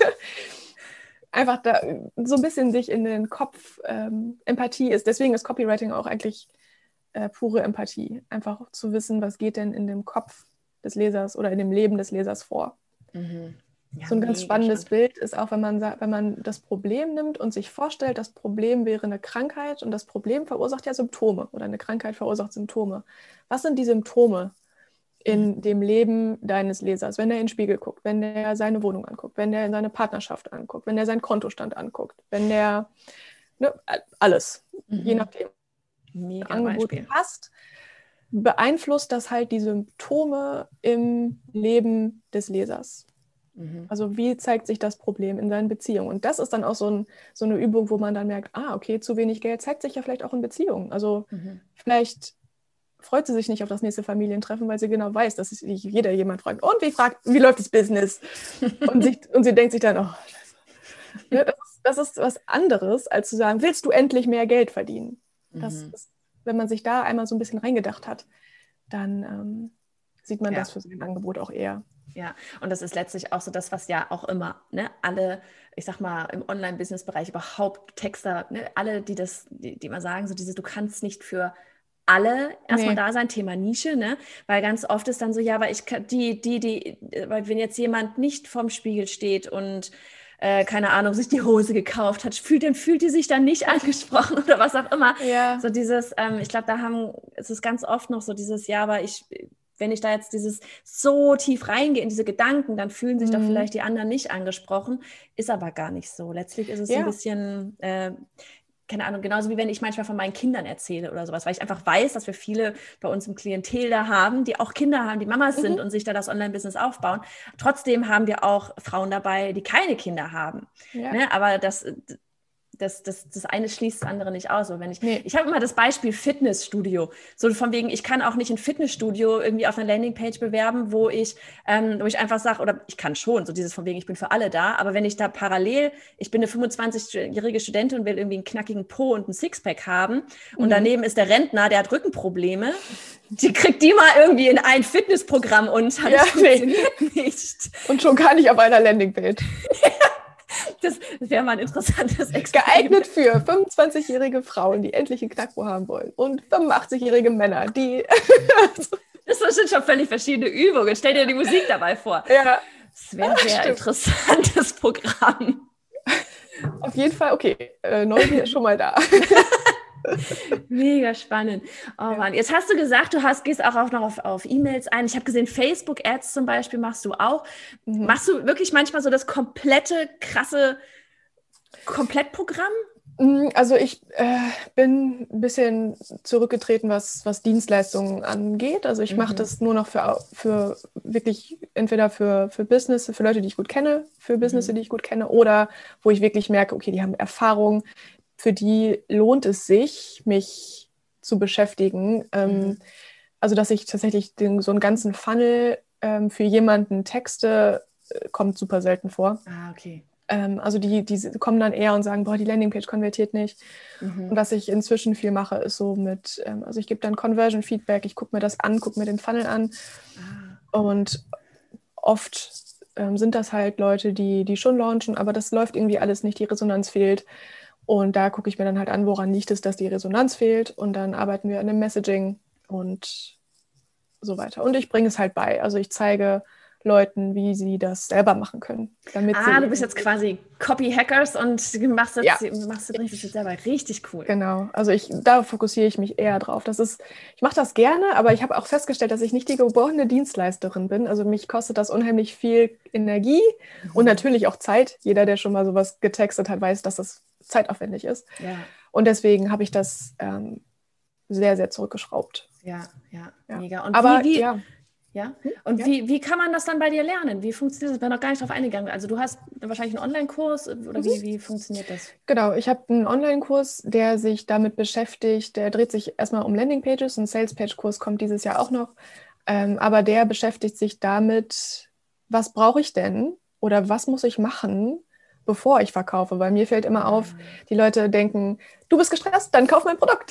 Einfach da so ein bisschen sich in den Kopf, ähm, Empathie ist. Deswegen ist Copywriting auch eigentlich äh, pure Empathie. Einfach zu wissen, was geht denn in dem Kopf des Lesers oder in dem Leben des Lesers vor. Mhm. Ja, so ein ganz spannendes spannend. Bild ist auch, wenn man, wenn man das Problem nimmt und sich vorstellt, das Problem wäre eine Krankheit und das Problem verursacht ja Symptome oder eine Krankheit verursacht Symptome. Was sind die Symptome in dem Leben deines Lesers, wenn er in den Spiegel guckt, wenn er seine Wohnung anguckt, wenn er seine Partnerschaft anguckt, wenn er seinen Kontostand anguckt, wenn der, ne, alles, mhm. je nachdem, Mega Angebot Beispiel. passt, beeinflusst das halt die Symptome im Leben des Lesers. Mhm. Also wie zeigt sich das Problem in seinen Beziehungen? Und das ist dann auch so, ein, so eine Übung, wo man dann merkt, ah, okay, zu wenig Geld zeigt sich ja vielleicht auch in Beziehungen. Also mhm. vielleicht freut sie sich nicht auf das nächste Familientreffen, weil sie genau weiß, dass sich jeder jemand fragt, und wie fragt, wie läuft das Business? Und, sich, und sie denkt sich dann, oh, scheiße. Ne, das, ist, das ist was anderes, als zu sagen, willst du endlich mehr Geld verdienen? Das mhm. ist, wenn man sich da einmal so ein bisschen reingedacht hat, dann ähm, sieht man ja. das für sein Angebot auch eher. Ja, und das ist letztlich auch so das, was ja auch immer, ne, alle, ich sag mal, im Online-Business-Bereich überhaupt Texter, ne, alle, die das, die, die immer sagen, so diese, du kannst nicht für alle erstmal nee. da sein, Thema Nische, ne? Weil ganz oft ist dann so, ja, aber ich kann, die, die, die, weil wenn jetzt jemand nicht vorm Spiegel steht und äh, keine Ahnung, sich die Hose gekauft hat, fühlt, dann fühlt die sich dann nicht angesprochen oder was auch immer. Ja. So dieses, ähm, ich glaube, da haben, es ist ganz oft noch so dieses, ja, aber ich, wenn ich da jetzt dieses so tief reingehe in diese Gedanken, dann fühlen sich mhm. doch vielleicht die anderen nicht angesprochen, ist aber gar nicht so. Letztlich ist es ja. so ein bisschen, äh, keine Ahnung, genauso wie wenn ich manchmal von meinen Kindern erzähle oder sowas, weil ich einfach weiß, dass wir viele bei uns im Klientel da haben, die auch Kinder haben, die Mamas mhm. sind und sich da das Online-Business aufbauen. Trotzdem haben wir auch Frauen dabei, die keine Kinder haben. Ja. Ne? Aber das, das, das, das eine schließt das andere nicht aus. So, wenn ich nee. ich habe immer das Beispiel Fitnessstudio. So von wegen, ich kann auch nicht ein Fitnessstudio irgendwie auf einer Landingpage bewerben, wo ich, ähm, wo ich einfach sage, oder ich kann schon, so dieses von wegen, ich bin für alle da, aber wenn ich da parallel, ich bin eine fünfundzwanzigjährige Studentin und will irgendwie einen knackigen Po und einen Sixpack haben und mhm. daneben ist der Rentner, der hat Rückenprobleme, die kriegt die mal irgendwie in ein Fitnessprogramm unter. Ja, das funktioniert nee. nicht. Und schon gar nicht auf einer Landingpage. Das wäre mal ein interessantes Experiment. Geeignet für fünfundzwanzigjährige Frauen, die endlich einen Knackpo haben wollen und fünfundachtzig-jährige Männer, die... Das sind schon völlig verschiedene Übungen. Stell dir die Musik dabei vor. Ja. Das wäre ein sehr Stimmt. interessantes Programm. Auf jeden Fall, okay, äh, Neugier ist schon mal da. Mega spannend. Oh ja. Mann, jetzt hast du gesagt, du hast, gehst auch auf, noch auf, auf E-Mails ein. Ich habe gesehen, Facebook-Ads zum Beispiel machst du auch. Mhm. Machst du wirklich manchmal so das komplette, krasse Komplettprogramm? Also ich äh, bin ein bisschen zurückgetreten, was, was Dienstleistungen angeht. Also ich mhm. mache das nur noch für, für wirklich entweder für, für Business, für Leute, die ich gut kenne, für Business, mhm. die ich gut kenne, oder wo ich wirklich merke, okay, die haben Erfahrung, für die lohnt es sich, mich zu beschäftigen. Ähm, mhm. Also dass ich tatsächlich den, so einen ganzen Funnel ähm, für jemanden texte, äh, kommt super selten vor. Ah, okay. Ähm, also die, die kommen dann eher und sagen, boah, die Landingpage konvertiert nicht. Mhm. Und was ich inzwischen viel mache, ist so mit, ähm, also ich gebe dann Conversion-Feedback, ich gucke mir das an, gucke mir den Funnel an. Ah. Und oft ähm, sind das halt Leute, die, die schon launchen, aber das läuft irgendwie alles nicht, die Resonanz fehlt. Und da gucke ich mir dann halt an, woran liegt es, dass die Resonanz fehlt. Und dann arbeiten wir an dem Messaging und so weiter. Und ich bringe es halt bei. Also ich zeige Leuten, wie sie das selber machen können. Damit ah, sie du bist jetzt quasi Copy-Hackers und machst jetzt, ja. machst jetzt richtig selber. Richtig cool. Genau, also ich, da fokussiere ich mich eher drauf. Das ist, ich mache das gerne, aber ich habe auch festgestellt, dass ich nicht die geborene Dienstleisterin bin. Also mich kostet das unheimlich viel Energie mhm. und natürlich auch Zeit. Jeder, der schon mal sowas getextet hat, weiß, dass das zeitaufwendig ist. Ja. Und deswegen habe ich das ähm, sehr, sehr zurückgeschraubt. Ja, ja, ja. Mega. Und aber, wie, wie ja. Ja? Und ja. Wie, wie kann man das dann bei dir lernen? Wie funktioniert das? Ich bin noch gar nicht drauf eingegangen. Also du hast wahrscheinlich einen Online-Kurs oder mhm. wie, wie funktioniert das? Genau, ich habe einen Online-Kurs, der sich damit beschäftigt, der dreht sich erstmal um Landing-Pages, ein Sales-Page-Kurs kommt dieses Jahr auch noch, ähm, aber der beschäftigt sich damit, was brauche ich denn oder was muss ich machen, bevor ich verkaufe, weil mir fällt immer auf, die Leute denken, du bist gestresst, dann kauf mein Produkt.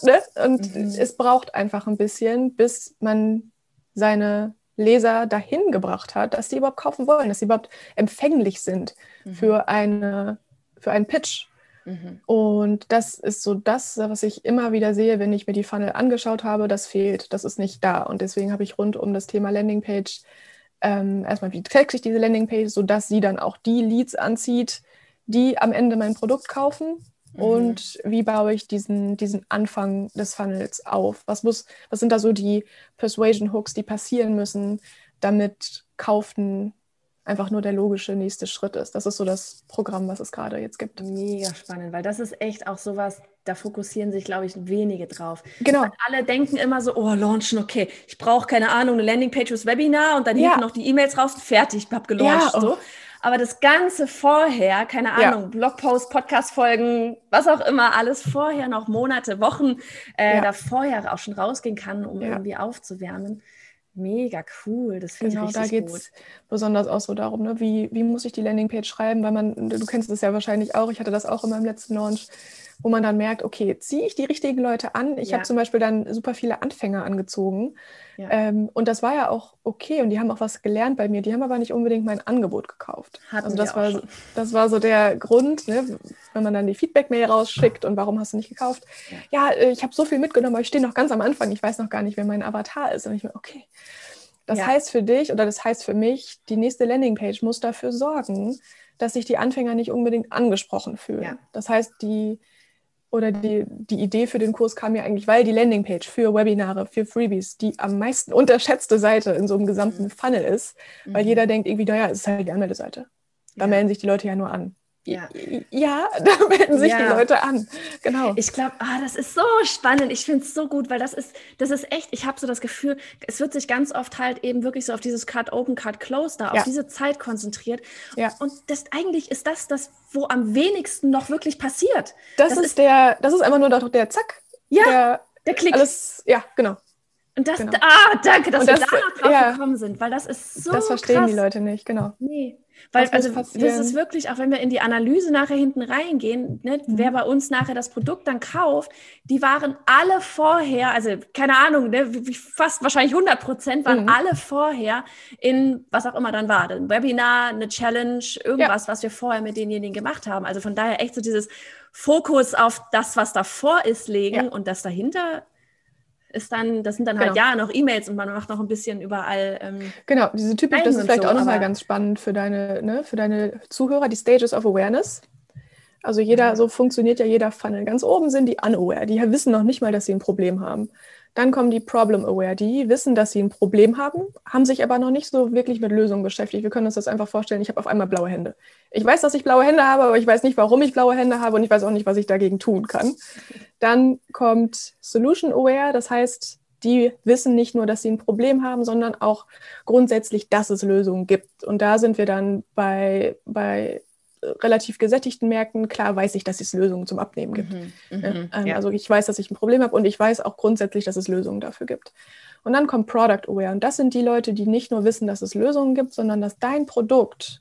Und mhm. es braucht einfach ein bisschen, bis man seine Leser dahin gebracht hat, dass sie überhaupt kaufen wollen, dass sie überhaupt empfänglich sind mhm. für, eine, für einen Pitch. Mhm. Und das ist so das, was ich immer wieder sehe, wenn ich mir die Funnel angeschaut habe, das fehlt, das ist nicht da. Und deswegen habe ich rund um das Thema Landingpage ähm, erstmal, wie texte ich diese Landingpage, sodass sie dann auch die Leads anzieht, die am Ende mein Produkt kaufen. Mhm. Und wie baue ich diesen, diesen Anfang des Funnels auf? Was muss, was sind da so die Persuasion Hooks, die passieren müssen, damit Kaufen einfach nur der logische nächste Schritt ist? Das ist so das Programm, was es gerade jetzt gibt. Mega spannend, weil das ist echt auch sowas, da fokussieren sich, glaube ich, wenige drauf. Genau. Weil alle denken immer so, oh, launchen, okay, ich brauche, keine Ahnung, eine Landingpage fürs Webinar und dann ja. hinten noch die E-Mails raus, fertig, ich habe gelauncht. Ja, oh. so. Aber das Ganze vorher, keine Ahnung, ja. Blogpost, Podcast-Folgen, was auch immer, alles vorher noch Monate, Wochen, äh, ja. da vorher auch schon rausgehen kann, um ja. irgendwie aufzuwärmen. Mega cool, das finde genau, ich richtig gut. Genau, da geht es besonders auch so darum, ne, wie, wie muss ich die Landingpage schreiben, weil man, du kennst das ja wahrscheinlich auch, ich hatte das auch in meinem letzten Launch, wo man dann merkt, okay, ziehe ich die richtigen Leute an? Ich ja. habe zum Beispiel dann super viele Anfänger angezogen ja. ähm, und das war ja auch okay und die haben auch was gelernt bei mir, die haben aber nicht unbedingt mein Angebot gekauft. Hatten also das wir war, das war so der Grund, ne, wenn man dann die Feedback-Mail rausschickt und warum hast du nicht gekauft? Ja, ja ich habe so viel mitgenommen, aber ich stehe noch ganz am Anfang, ich weiß noch gar nicht, wer mein Avatar ist. Und ich mir, okay, das ja. heißt für dich oder das heißt für mich, die nächste Landingpage muss dafür sorgen, dass sich die Anfänger nicht unbedingt angesprochen fühlen. Ja. Das heißt, die oder die, die Idee für den Kurs kam mir eigentlich, weil die Landingpage für Webinare, für Freebies, die am meisten unterschätzte Seite in so einem gesamten mhm. Funnel ist, weil mhm. jeder denkt irgendwie, naja, es ist halt die Anmeldeseite. Da ja. melden sich die Leute ja nur an. Ja, ja da melden sich ja. die Leute an. Genau. Ich glaube, ah, das ist so spannend. Ich finde es so gut, weil das ist, das ist echt, ich habe so das Gefühl, es wird sich ganz oft halt eben wirklich so auf dieses Card Open, Card Close da, ja. auf diese Zeit konzentriert. Ja. Und das eigentlich ist das, das, wo am wenigsten noch wirklich passiert. Das, das ist, ist der, das ist einfach nur der, der Zack. Ja, der, der Klick. Alles, ja, genau. Und das, genau. ah, danke, dass und wir das, da noch drauf ja, gekommen sind, weil das ist so Das verstehen krass. die Leute nicht, genau. Nee. Weil, Was muss also passieren? das ist wirklich, auch wenn wir in die Analyse nachher hinten reingehen, ne, Mhm. wer bei uns nachher das Produkt dann kauft, die waren alle vorher, also keine Ahnung, ne, wie- wie fast wahrscheinlich hundert Prozent waren Mhm. alle vorher in, was auch immer dann war, ein Webinar, eine Challenge, irgendwas, was wir vorher mit denjenigen gemacht haben. Also von daher echt so dieses Fokus auf das, was davor ist, legen Ja. und das dahinter ist dann, das sind dann halt Genau. ja noch E-Mails und man macht noch ein bisschen überall. Ähm, Genau, diese typisch, das Nein ist und vielleicht so, auch nochmal aber- ganz spannend für deine, ne, für deine Zuhörer, die Stages of Awareness. Also jeder, so funktioniert ja jeder Funnel. Ganz oben sind die unaware, die wissen noch nicht mal, dass sie ein Problem haben. Dann kommen die problem aware, die wissen, dass sie ein Problem haben, haben sich aber noch nicht so wirklich mit Lösungen beschäftigt. Wir können uns das einfach vorstellen, ich habe auf einmal blaue Hände. Ich weiß, dass ich blaue Hände habe, aber ich weiß nicht, warum ich blaue Hände habe und ich weiß auch nicht, was ich dagegen tun kann. Dann kommt solution aware, das heißt, die wissen nicht nur, dass sie ein Problem haben, sondern auch grundsätzlich, dass es Lösungen gibt. Und da sind wir dann bei, bei relativ gesättigten Märkten. Klar weiß ich, dass es Lösungen zum Abnehmen gibt. Mhm, Ja, mhm, ähm, ja. Also ich weiß, dass ich ein Problem habe und ich weiß auch grundsätzlich, dass es Lösungen dafür gibt. Und dann kommt Product Aware. Und das sind die Leute, die nicht nur wissen, dass es Lösungen gibt, sondern dass dein Produkt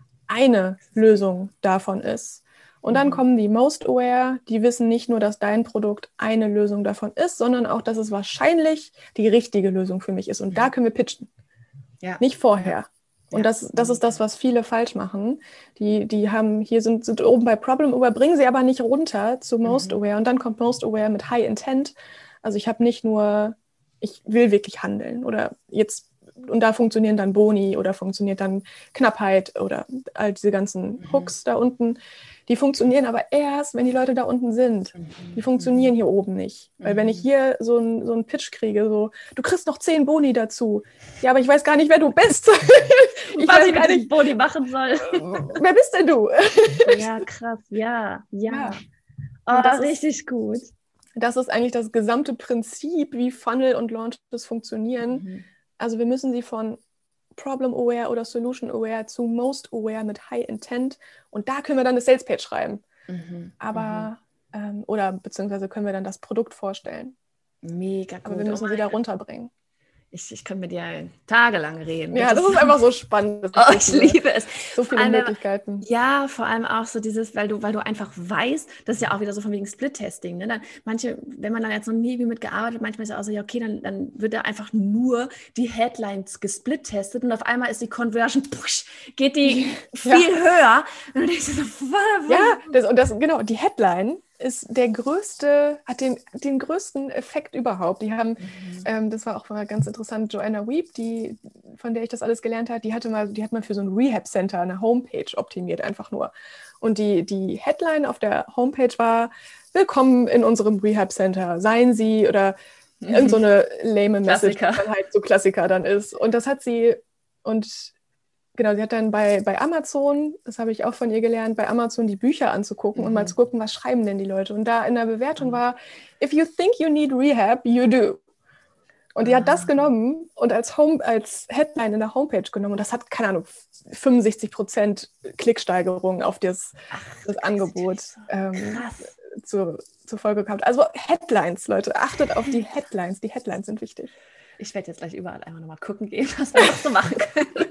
eine Lösung davon ist. Und dann Mhm. kommen die Most Aware, die wissen nicht nur, dass dein Produkt eine Lösung davon ist, sondern auch, dass es wahrscheinlich die richtige Lösung für mich ist. Und da können wir pitchen, Ja. nicht vorher. Ja. Und Ja. das, das ist das, was viele falsch machen. Die, die haben, hier sind, sind oben bei Problem Aware, bringen sie aber nicht runter zu Most Mhm. Aware. Und dann kommt Most Aware mit High Intent. Also ich habe nicht nur, ich will wirklich handeln oder jetzt, und da funktionieren dann Boni oder funktioniert dann Knappheit oder all diese ganzen Mhm. Hooks da unten. Die funktionieren aber erst, wenn die Leute da unten sind. Die funktionieren hier oben nicht. Weil wenn ich hier so einen so einen Pitch kriege, so, du kriegst noch zehn Boni dazu. Ja, aber ich weiß gar nicht, wer du bist. Ich Was weiß ich gar mit dem nicht, Boni machen soll. wer bist denn du? Ja, krass. Ja, ja. Ja. Oh, Und das ist- richtig gut. Das ist eigentlich das gesamte Prinzip, wie Funnel und Launches funktionieren. Mhm. Also wir müssen sie von Problem-Aware oder Solution-Aware zu Most-Aware mit High Intent und da können wir dann eine Sales-Page schreiben. Mhm. Aber, ähm, oder beziehungsweise können wir dann das Produkt vorstellen. Mhm. Mega gut. Aber wir müssen oh sie da mein- runterbringen. ich, ich kann mit dir tagelang reden. Ja, das ist einfach so spannend. Das Oh, ist ich so viele, liebe es. so Vor viele allem, wenn man- Möglichkeiten. Ja, vor allem auch so dieses, weil du, weil du einfach weißt, das ist ja auch wieder so von wegen Split-Testing. Ne? Dann manche, wenn man dann jetzt noch nie mitgearbeitet hat, manchmal ist ja auch so, ja, okay, dann, dann wird da einfach nur die Headlines gesplit-testet und auf einmal ist die Conversion, push, geht die Ja. viel höher. Und dann denkst du so, was? Ja, das, und das, genau, die Headline ist der größte, hat den, den größten Effekt überhaupt. Die haben, Mhm. ähm, das war auch mal ganz interessant, Joanna Wiebe, die, von der ich das alles gelernt habe, die hatte mal, die hat mal für so ein Rehab-Center eine Homepage optimiert, einfach nur. Und die, die Headline auf der Homepage war, willkommen in unserem Rehab-Center, seien Sie, oder irgend so eine lame Message, Klassiker. was dann halt so Klassiker dann ist. Und das hat sie, und genau, sie hat dann bei, bei Amazon, das habe ich auch von ihr gelernt, bei Amazon die Bücher anzugucken Mhm. und mal zu gucken, was schreiben denn die Leute. Und da in der Bewertung war, if you think you need rehab, you do. Und die hat das genommen und als, Home, als Headline in der Homepage genommen. Und das hat, keine Ahnung, fünfundsechzig Prozent Klicksteigerung auf das, das Angebot ähm, Krass. zur, zur Folge gehabt. Also Headlines, Leute, achtet auf die Headlines. Die Headlines sind wichtig. Ich werde jetzt gleich überall einfach nochmal gucken gehen, was wir noch so machen können.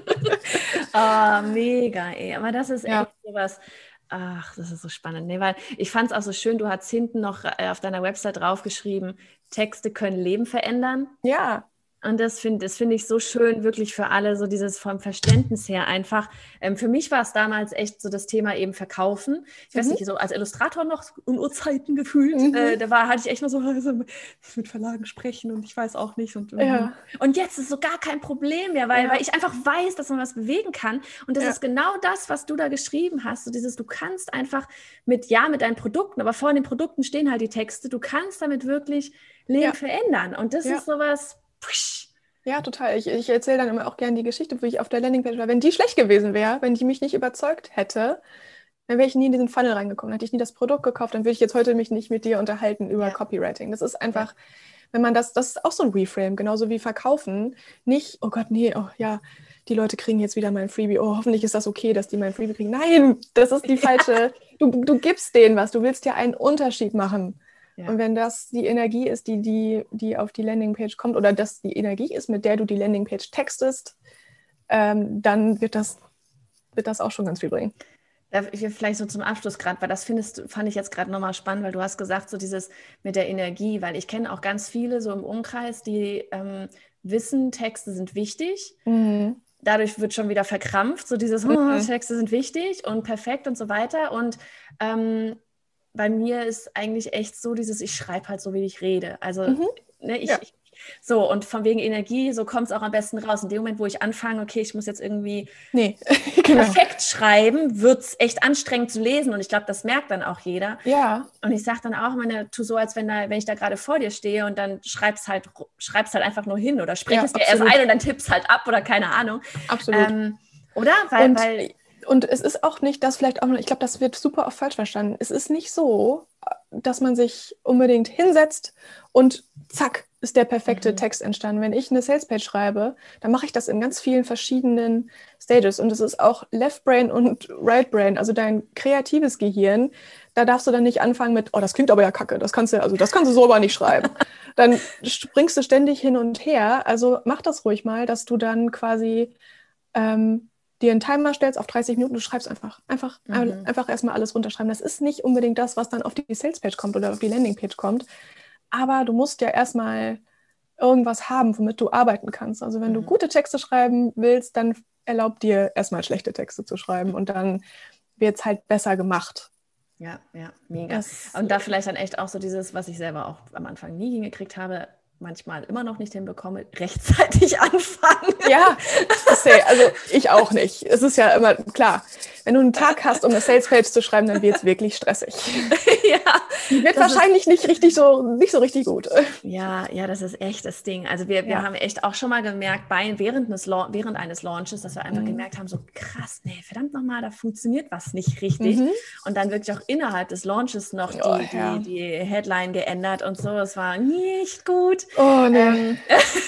Ah, mega, ey. Aber das ist Ja. echt sowas. Ach, das ist so spannend. Nee, weil ich fand es auch so schön, du hast hinten noch äh, auf deiner Website draufgeschrieben, Texte können Leben verändern. Ja, Und das finde das find ich so schön, wirklich für alle, so dieses vom Verständnis her einfach. Ähm, für mich war es damals echt so das Thema eben Verkaufen. Ich weiß Mhm. nicht, so als Illustrator noch in Urzeiten gefühlt, Mhm. äh, da war, hatte ich echt nur so, also, mit Verlagen sprechen und ich weiß auch nicht. Und, Ja. und jetzt ist so gar kein Problem mehr, weil, Ja. weil ich einfach weiß, dass man was bewegen kann. Und das Ja. ist genau das, was du da geschrieben hast. So dieses, du kannst einfach mit, ja, mit deinen Produkten, aber vor den Produkten stehen halt die Texte, du kannst damit wirklich Leben Ja. verändern. Und das Ja. ist sowas, pfusch. Ja, total. Ich, ich erzähle dann immer auch gerne die Geschichte, wo ich auf der Landingpage war. Wenn die schlecht gewesen wäre, wenn die mich nicht überzeugt hätte, dann wäre ich nie in diesen Funnel reingekommen. Hätte ich nie das Produkt gekauft, dann würde ich jetzt heute mich nicht mit dir unterhalten über Ja. Copywriting. Das ist einfach, wenn man das, das ist auch so ein Reframe, genauso wie Verkaufen. Nicht, oh Gott, nee, oh ja, die Leute kriegen jetzt wieder mein Freebie. Oh, hoffentlich ist das okay, dass die mein Freebie kriegen. Nein, das ist die falsche. Du, du gibst denen was, du willst ja einen Unterschied machen. Ja. Und wenn das die Energie ist, die, die, die auf die Landingpage kommt, oder das die Energie ist, mit der du die Landingpage textest, ähm, dann wird das wird das auch schon ganz viel bringen. Da, vielleicht so zum Abschluss gerade, weil das findest, fand ich jetzt gerade nochmal spannend, weil du hast gesagt, so dieses mit der Energie, weil ich kenne auch ganz viele so im Umkreis, die ähm, wissen, Texte sind wichtig. Mhm. Dadurch wird schon wieder verkrampft, so dieses, oh, Mhm. Texte sind wichtig und perfekt und so weiter. Und ähm, bei mir ist eigentlich echt so dieses, ich schreibe halt so, wie ich rede. Also Mhm. ne, ich, Ja. ich so, und von wegen Energie, so kommt es auch am besten raus. In dem Moment, wo ich anfange, okay, ich muss jetzt irgendwie Nee, genau. perfekt schreiben, wird es echt anstrengend zu lesen. Und ich glaube, das merkt dann auch jeder. Ja, Und ich sage dann auch immer, ne, tu so, als wenn, da, wenn ich da gerade vor dir stehe und dann schreib's halt, schreib's halt einfach nur hin oder sprich Ja, es dir erst absolut. ein und dann tipp's halt ab oder keine Ahnung. absolut. Ähm, oder? Weil, Und, weil und es ist auch nicht, das vielleicht auch, ich glaube, das wird super oft falsch verstanden. Es ist nicht so, dass man sich unbedingt hinsetzt und zack, ist der perfekte Mhm. Text entstanden. Wenn ich eine Salespage schreibe, dann mache ich das in ganz vielen verschiedenen Stages. Und es ist auch Left Brain und Right Brain, also dein kreatives Gehirn. Da darfst du dann nicht anfangen mit, oh, das klingt aber ja kacke, das kannst du, also das kannst du so aber nicht schreiben. Dann springst du ständig hin und her. Also mach das ruhig mal, dass du dann quasi ähm, dir einen Timer stellst auf dreißig Minuten, du schreibst einfach. Einfach, Mhm. einfach erstmal alles runterschreiben. Das ist nicht unbedingt das, was dann auf die Salespage kommt oder auf die Landingpage kommt. Aber du musst ja erstmal irgendwas haben, womit du arbeiten kannst. Also wenn du Mhm. gute Texte schreiben willst, dann erlaub dir erstmal schlechte Texte zu schreiben und dann wird es halt besser gemacht. Ja, ja, mega. Das, Und da vielleicht dann echt auch so dieses, was ich selber auch am Anfang nie hingekriegt habe, manchmal immer noch nicht hinbekomme, rechtzeitig anfangen. ja, das ist, also ich auch nicht. Es ist ja immer klar, wenn du einen Tag hast, um eine Salespage zu schreiben, dann wird es wirklich stressig. Ja, Die wird das wahrscheinlich nicht richtig so, nicht so richtig gut. Ja, ja, das ist echt das Ding. Also wir, wir Ja. haben echt auch schon mal gemerkt, bei, während, des, Lau- während eines Launches, dass wir einfach Mhm. gemerkt haben, so krass, nee, verdammt nochmal, da funktioniert was nicht richtig. Mhm. Und dann wirklich auch innerhalb des Launches noch die, Oh, ja. die, die Headline geändert und so. Es war nicht gut. Oh, nee. Ähm,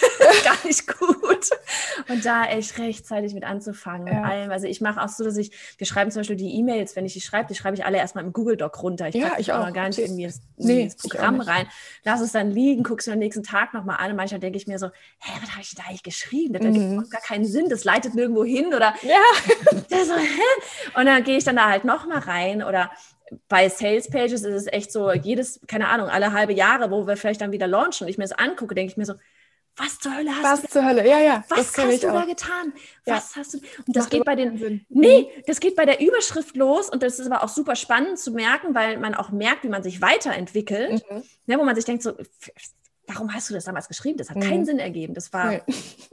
gar nicht gut. Und da echt rechtzeitig mit anzufangen. Ja. Mit allem. Also ich mache auch so, dass ich, wir schreiben zum Beispiel die E-Mails, wenn ich die schreibe, die schreibe ich alle erstmal im Google Doc runter. Ich Ja, packe ich die auch auch. noch gar nicht Sie- irgendwie ins, Nee, ins ich auch Programm nicht. rein. Lass es dann liegen, guckst du am nächsten Tag nochmal an und manchmal denke ich mir so, hä, was habe ich da eigentlich geschrieben? Das ergibt Mhm. überhaupt gar keinen Sinn, das leitet nirgendwo hin oder Ja. das so, hä? Und dann gehe ich dann da halt nochmal rein oder bei Sales Pages ist es echt so, jedes, keine Ahnung, alle halbe Jahre, wo wir vielleicht dann wieder launchen und ich mir das angucke, denke ich mir so, was zur Hölle hast Was du zur Hölle? Ja, ja. was das kenne hast ich du da auch. getan? Ja. Was hast du? Und das Macht geht bei überhaupt den keinen Sinn. Nee, das geht bei der Überschrift los und das ist aber auch super spannend zu merken, weil man auch merkt, wie man sich weiterentwickelt, Mhm. ne, wo man sich denkt so, f- warum hast du das damals geschrieben? Das hat Mhm. keinen Sinn ergeben. Das war Nee.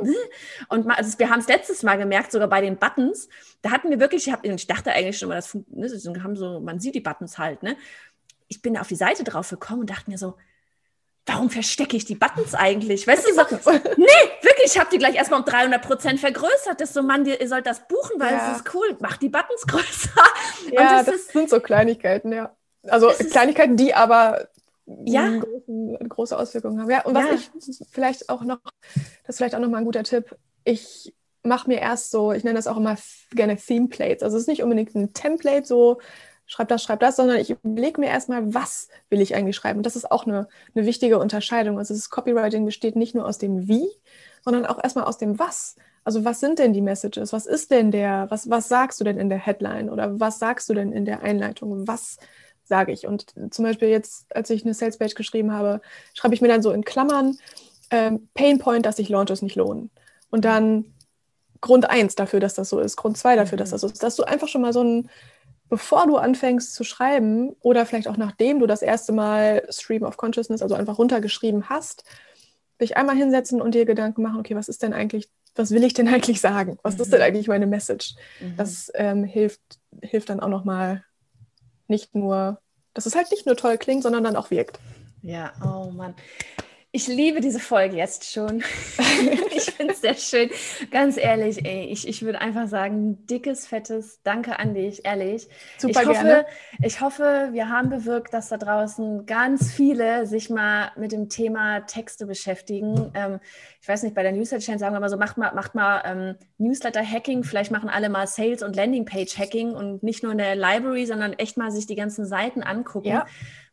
und ma- also wir haben es letztes Mal gemerkt, sogar bei den Buttons, da hatten wir wirklich, ich, hab, ich dachte eigentlich schon mal, das, fun- ne, das haben so, man sieht die Buttons halt, ne? Ich bin auf die Seite drauf gekommen und dachte mir so, warum verstecke ich die Buttons eigentlich? Weißt du, so, nee, wirklich, ich habe die gleich erstmal um dreihundert Prozent vergrößert. Das ist so, Mann, ihr, ihr sollt das buchen, weil Ja. es ist cool. Mach die Buttons größer. Ja, und das, das, ist, sind so Kleinigkeiten, ja. Also Es ist- Kleinigkeiten, die aber Ja. einen großen, große Auswirkungen haben. Ja, und was Ja. ich vielleicht auch noch, das ist vielleicht auch noch mal ein guter Tipp, ich mache mir erst so, ich nenne das auch immer f- gerne Theme Plates. Also es ist nicht unbedingt ein Template, so schreib das, schreib das, sondern ich überlege mir erstmal, was will ich eigentlich schreiben. Und das ist auch eine, eine wichtige Unterscheidung. Also das Copywriting besteht nicht nur aus dem Wie, sondern auch erstmal aus dem Was. Also was sind denn die Messages? Was ist denn der, was, was sagst du denn in der Headline oder was sagst du denn in der Einleitung? Was sage ich? Und zum Beispiel jetzt, als ich eine Salespage geschrieben habe, schreibe ich mir dann so in Klammern ähm, Pain Point, dass sich Launches nicht lohnen. Und dann Grund eins dafür, dass das so ist, Grund zwei dafür, Mhm. dass das so ist. Dass du einfach schon mal so ein, bevor du anfängst zu schreiben oder vielleicht auch nachdem du das erste Mal Stream of Consciousness, also einfach runtergeschrieben hast, dich einmal hinsetzen und dir Gedanken machen, okay, was ist denn eigentlich, was will ich denn eigentlich sagen? Was Mhm. ist denn eigentlich meine Message? Mhm. Das ähm, hilft, hilft dann auch nochmal nicht nur, dass es halt nicht nur toll klingt, sondern dann auch wirkt. Ja, oh Mann. Ich liebe diese Folge jetzt schon. Ich finde es sehr schön. Ganz ehrlich, ey, ich, ich würde einfach sagen, dickes, fettes Danke an dich, ehrlich. Super ich hoffe, gerne. Ich hoffe, wir haben bewirkt, dass da draußen ganz viele sich mal mit dem Thema Texte beschäftigen. Ähm, ich weiß nicht, bei der Newsletter-Chain sagen wir mal so, macht mal, macht mal ähm, Newsletter-Hacking, vielleicht machen alle mal Sales- und Landing-Page-Hacking und nicht nur in der Library, sondern echt mal sich die ganzen Seiten angucken. Ja.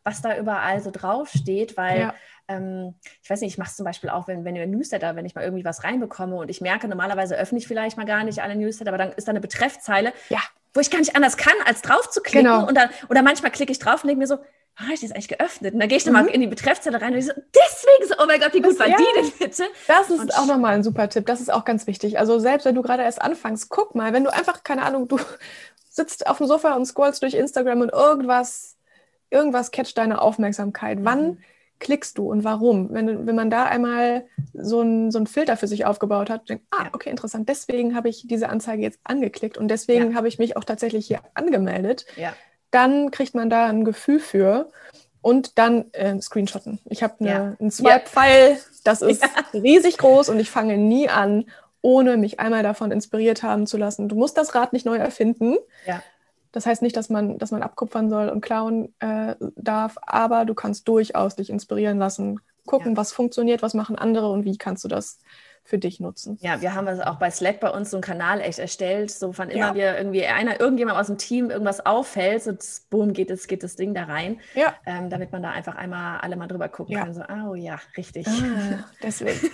was da überall so draufsteht, weil Ja. ähm, ich weiß nicht, ich mache es zum Beispiel auch, wenn, wenn ihr Newsletter, wenn ich mal irgendwie was reinbekomme und ich merke, normalerweise öffne ich vielleicht mal gar nicht alle Newsletter, aber dann ist da eine Betreffzeile, Ja. wo ich gar nicht anders kann, als drauf zu klicken. Genau. Und dann, oder manchmal klicke ich drauf und denke mir so, ah, habe ich das eigentlich geöffnet? Und dann gehe ich dann Mhm. mal in die Betreffzeile rein und ich so, deswegen so, oh mein Gott, wie gut Das- war ja. die denn bitte? Das ist Und- auch nochmal ein super Tipp. Das ist auch ganz wichtig. Also selbst wenn du gerade erst anfängst, guck mal, wenn du einfach, keine Ahnung, du sitzt auf dem Sofa und scrollst durch Instagram und irgendwas, irgendwas catcht deine Aufmerksamkeit. Wann Mhm. klickst du und warum? Wenn, du- wenn man da einmal so einen so einen Filter für sich aufgebaut hat, denkt, ah, Ja. okay, interessant, deswegen habe ich diese Anzeige jetzt angeklickt und deswegen Ja. habe ich mich auch tatsächlich hier angemeldet, Ja. dann kriegt man da ein Gefühl für und dann äh, screenshotten. Ich habe Ja. einen Swipe-File, das ist Ja. riesig groß und ich fange nie an, ohne mich einmal davon inspiriert haben zu lassen. Du musst das Rad nicht neu erfinden. Ja. Das heißt nicht, dass man, dass man abkupfern soll und klauen äh, darf, aber du kannst durchaus dich inspirieren lassen, gucken, Ja. was funktioniert, was machen andere und wie kannst du das für dich nutzen. Ja, wir haben also auch bei Slack bei uns so einen Kanal echt erstellt, so wann immer Ja. wir irgendwie einer, irgendjemand aus dem Team irgendwas auffällt, so tss, boom, geht das, geht das Ding da rein, Ja, ähm, damit man da einfach einmal alle mal drüber gucken Ja. kann, so, oh ja, richtig. ah, deswegen.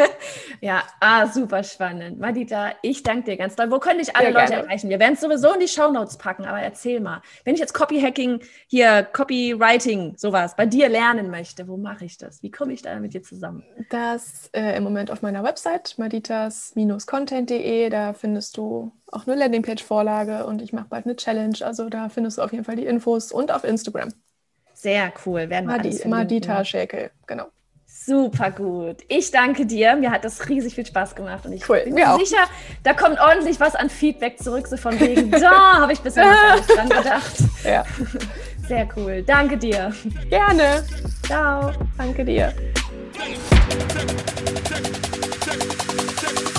Ja, ah, super spannend. Madita, ich danke dir ganz doll. Wo können dich alle Sehr Leute gerne. erreichen? Wir werden es sowieso in die Shownotes packen, aber erzähl mal. Wenn ich jetzt Copyhacking, hier Copywriting, sowas bei dir lernen möchte, wo mache ich das? Wie komme ich da mit dir zusammen? Das äh, im Moment auf meiner Website maditas content punkt de, da findest du auch eine Landingpage-Vorlage und ich mache bald eine Challenge, also da findest du auf jeden Fall die Infos und auf Instagram. Sehr cool, werden wir alles Madi, verlinken. Madita Schäkel, genau. Super gut. Ich danke dir. Mir hat das riesig viel Spaß gemacht. Und ich Cool, bin mir mir auch. sicher, da kommt ordentlich was an Feedback zurück, so von wegen, da habe ich bisher noch gar nicht dran gedacht. Ja, Sehr cool. Danke dir. gerne. Ciao. Danke dir. Check, check, check, check.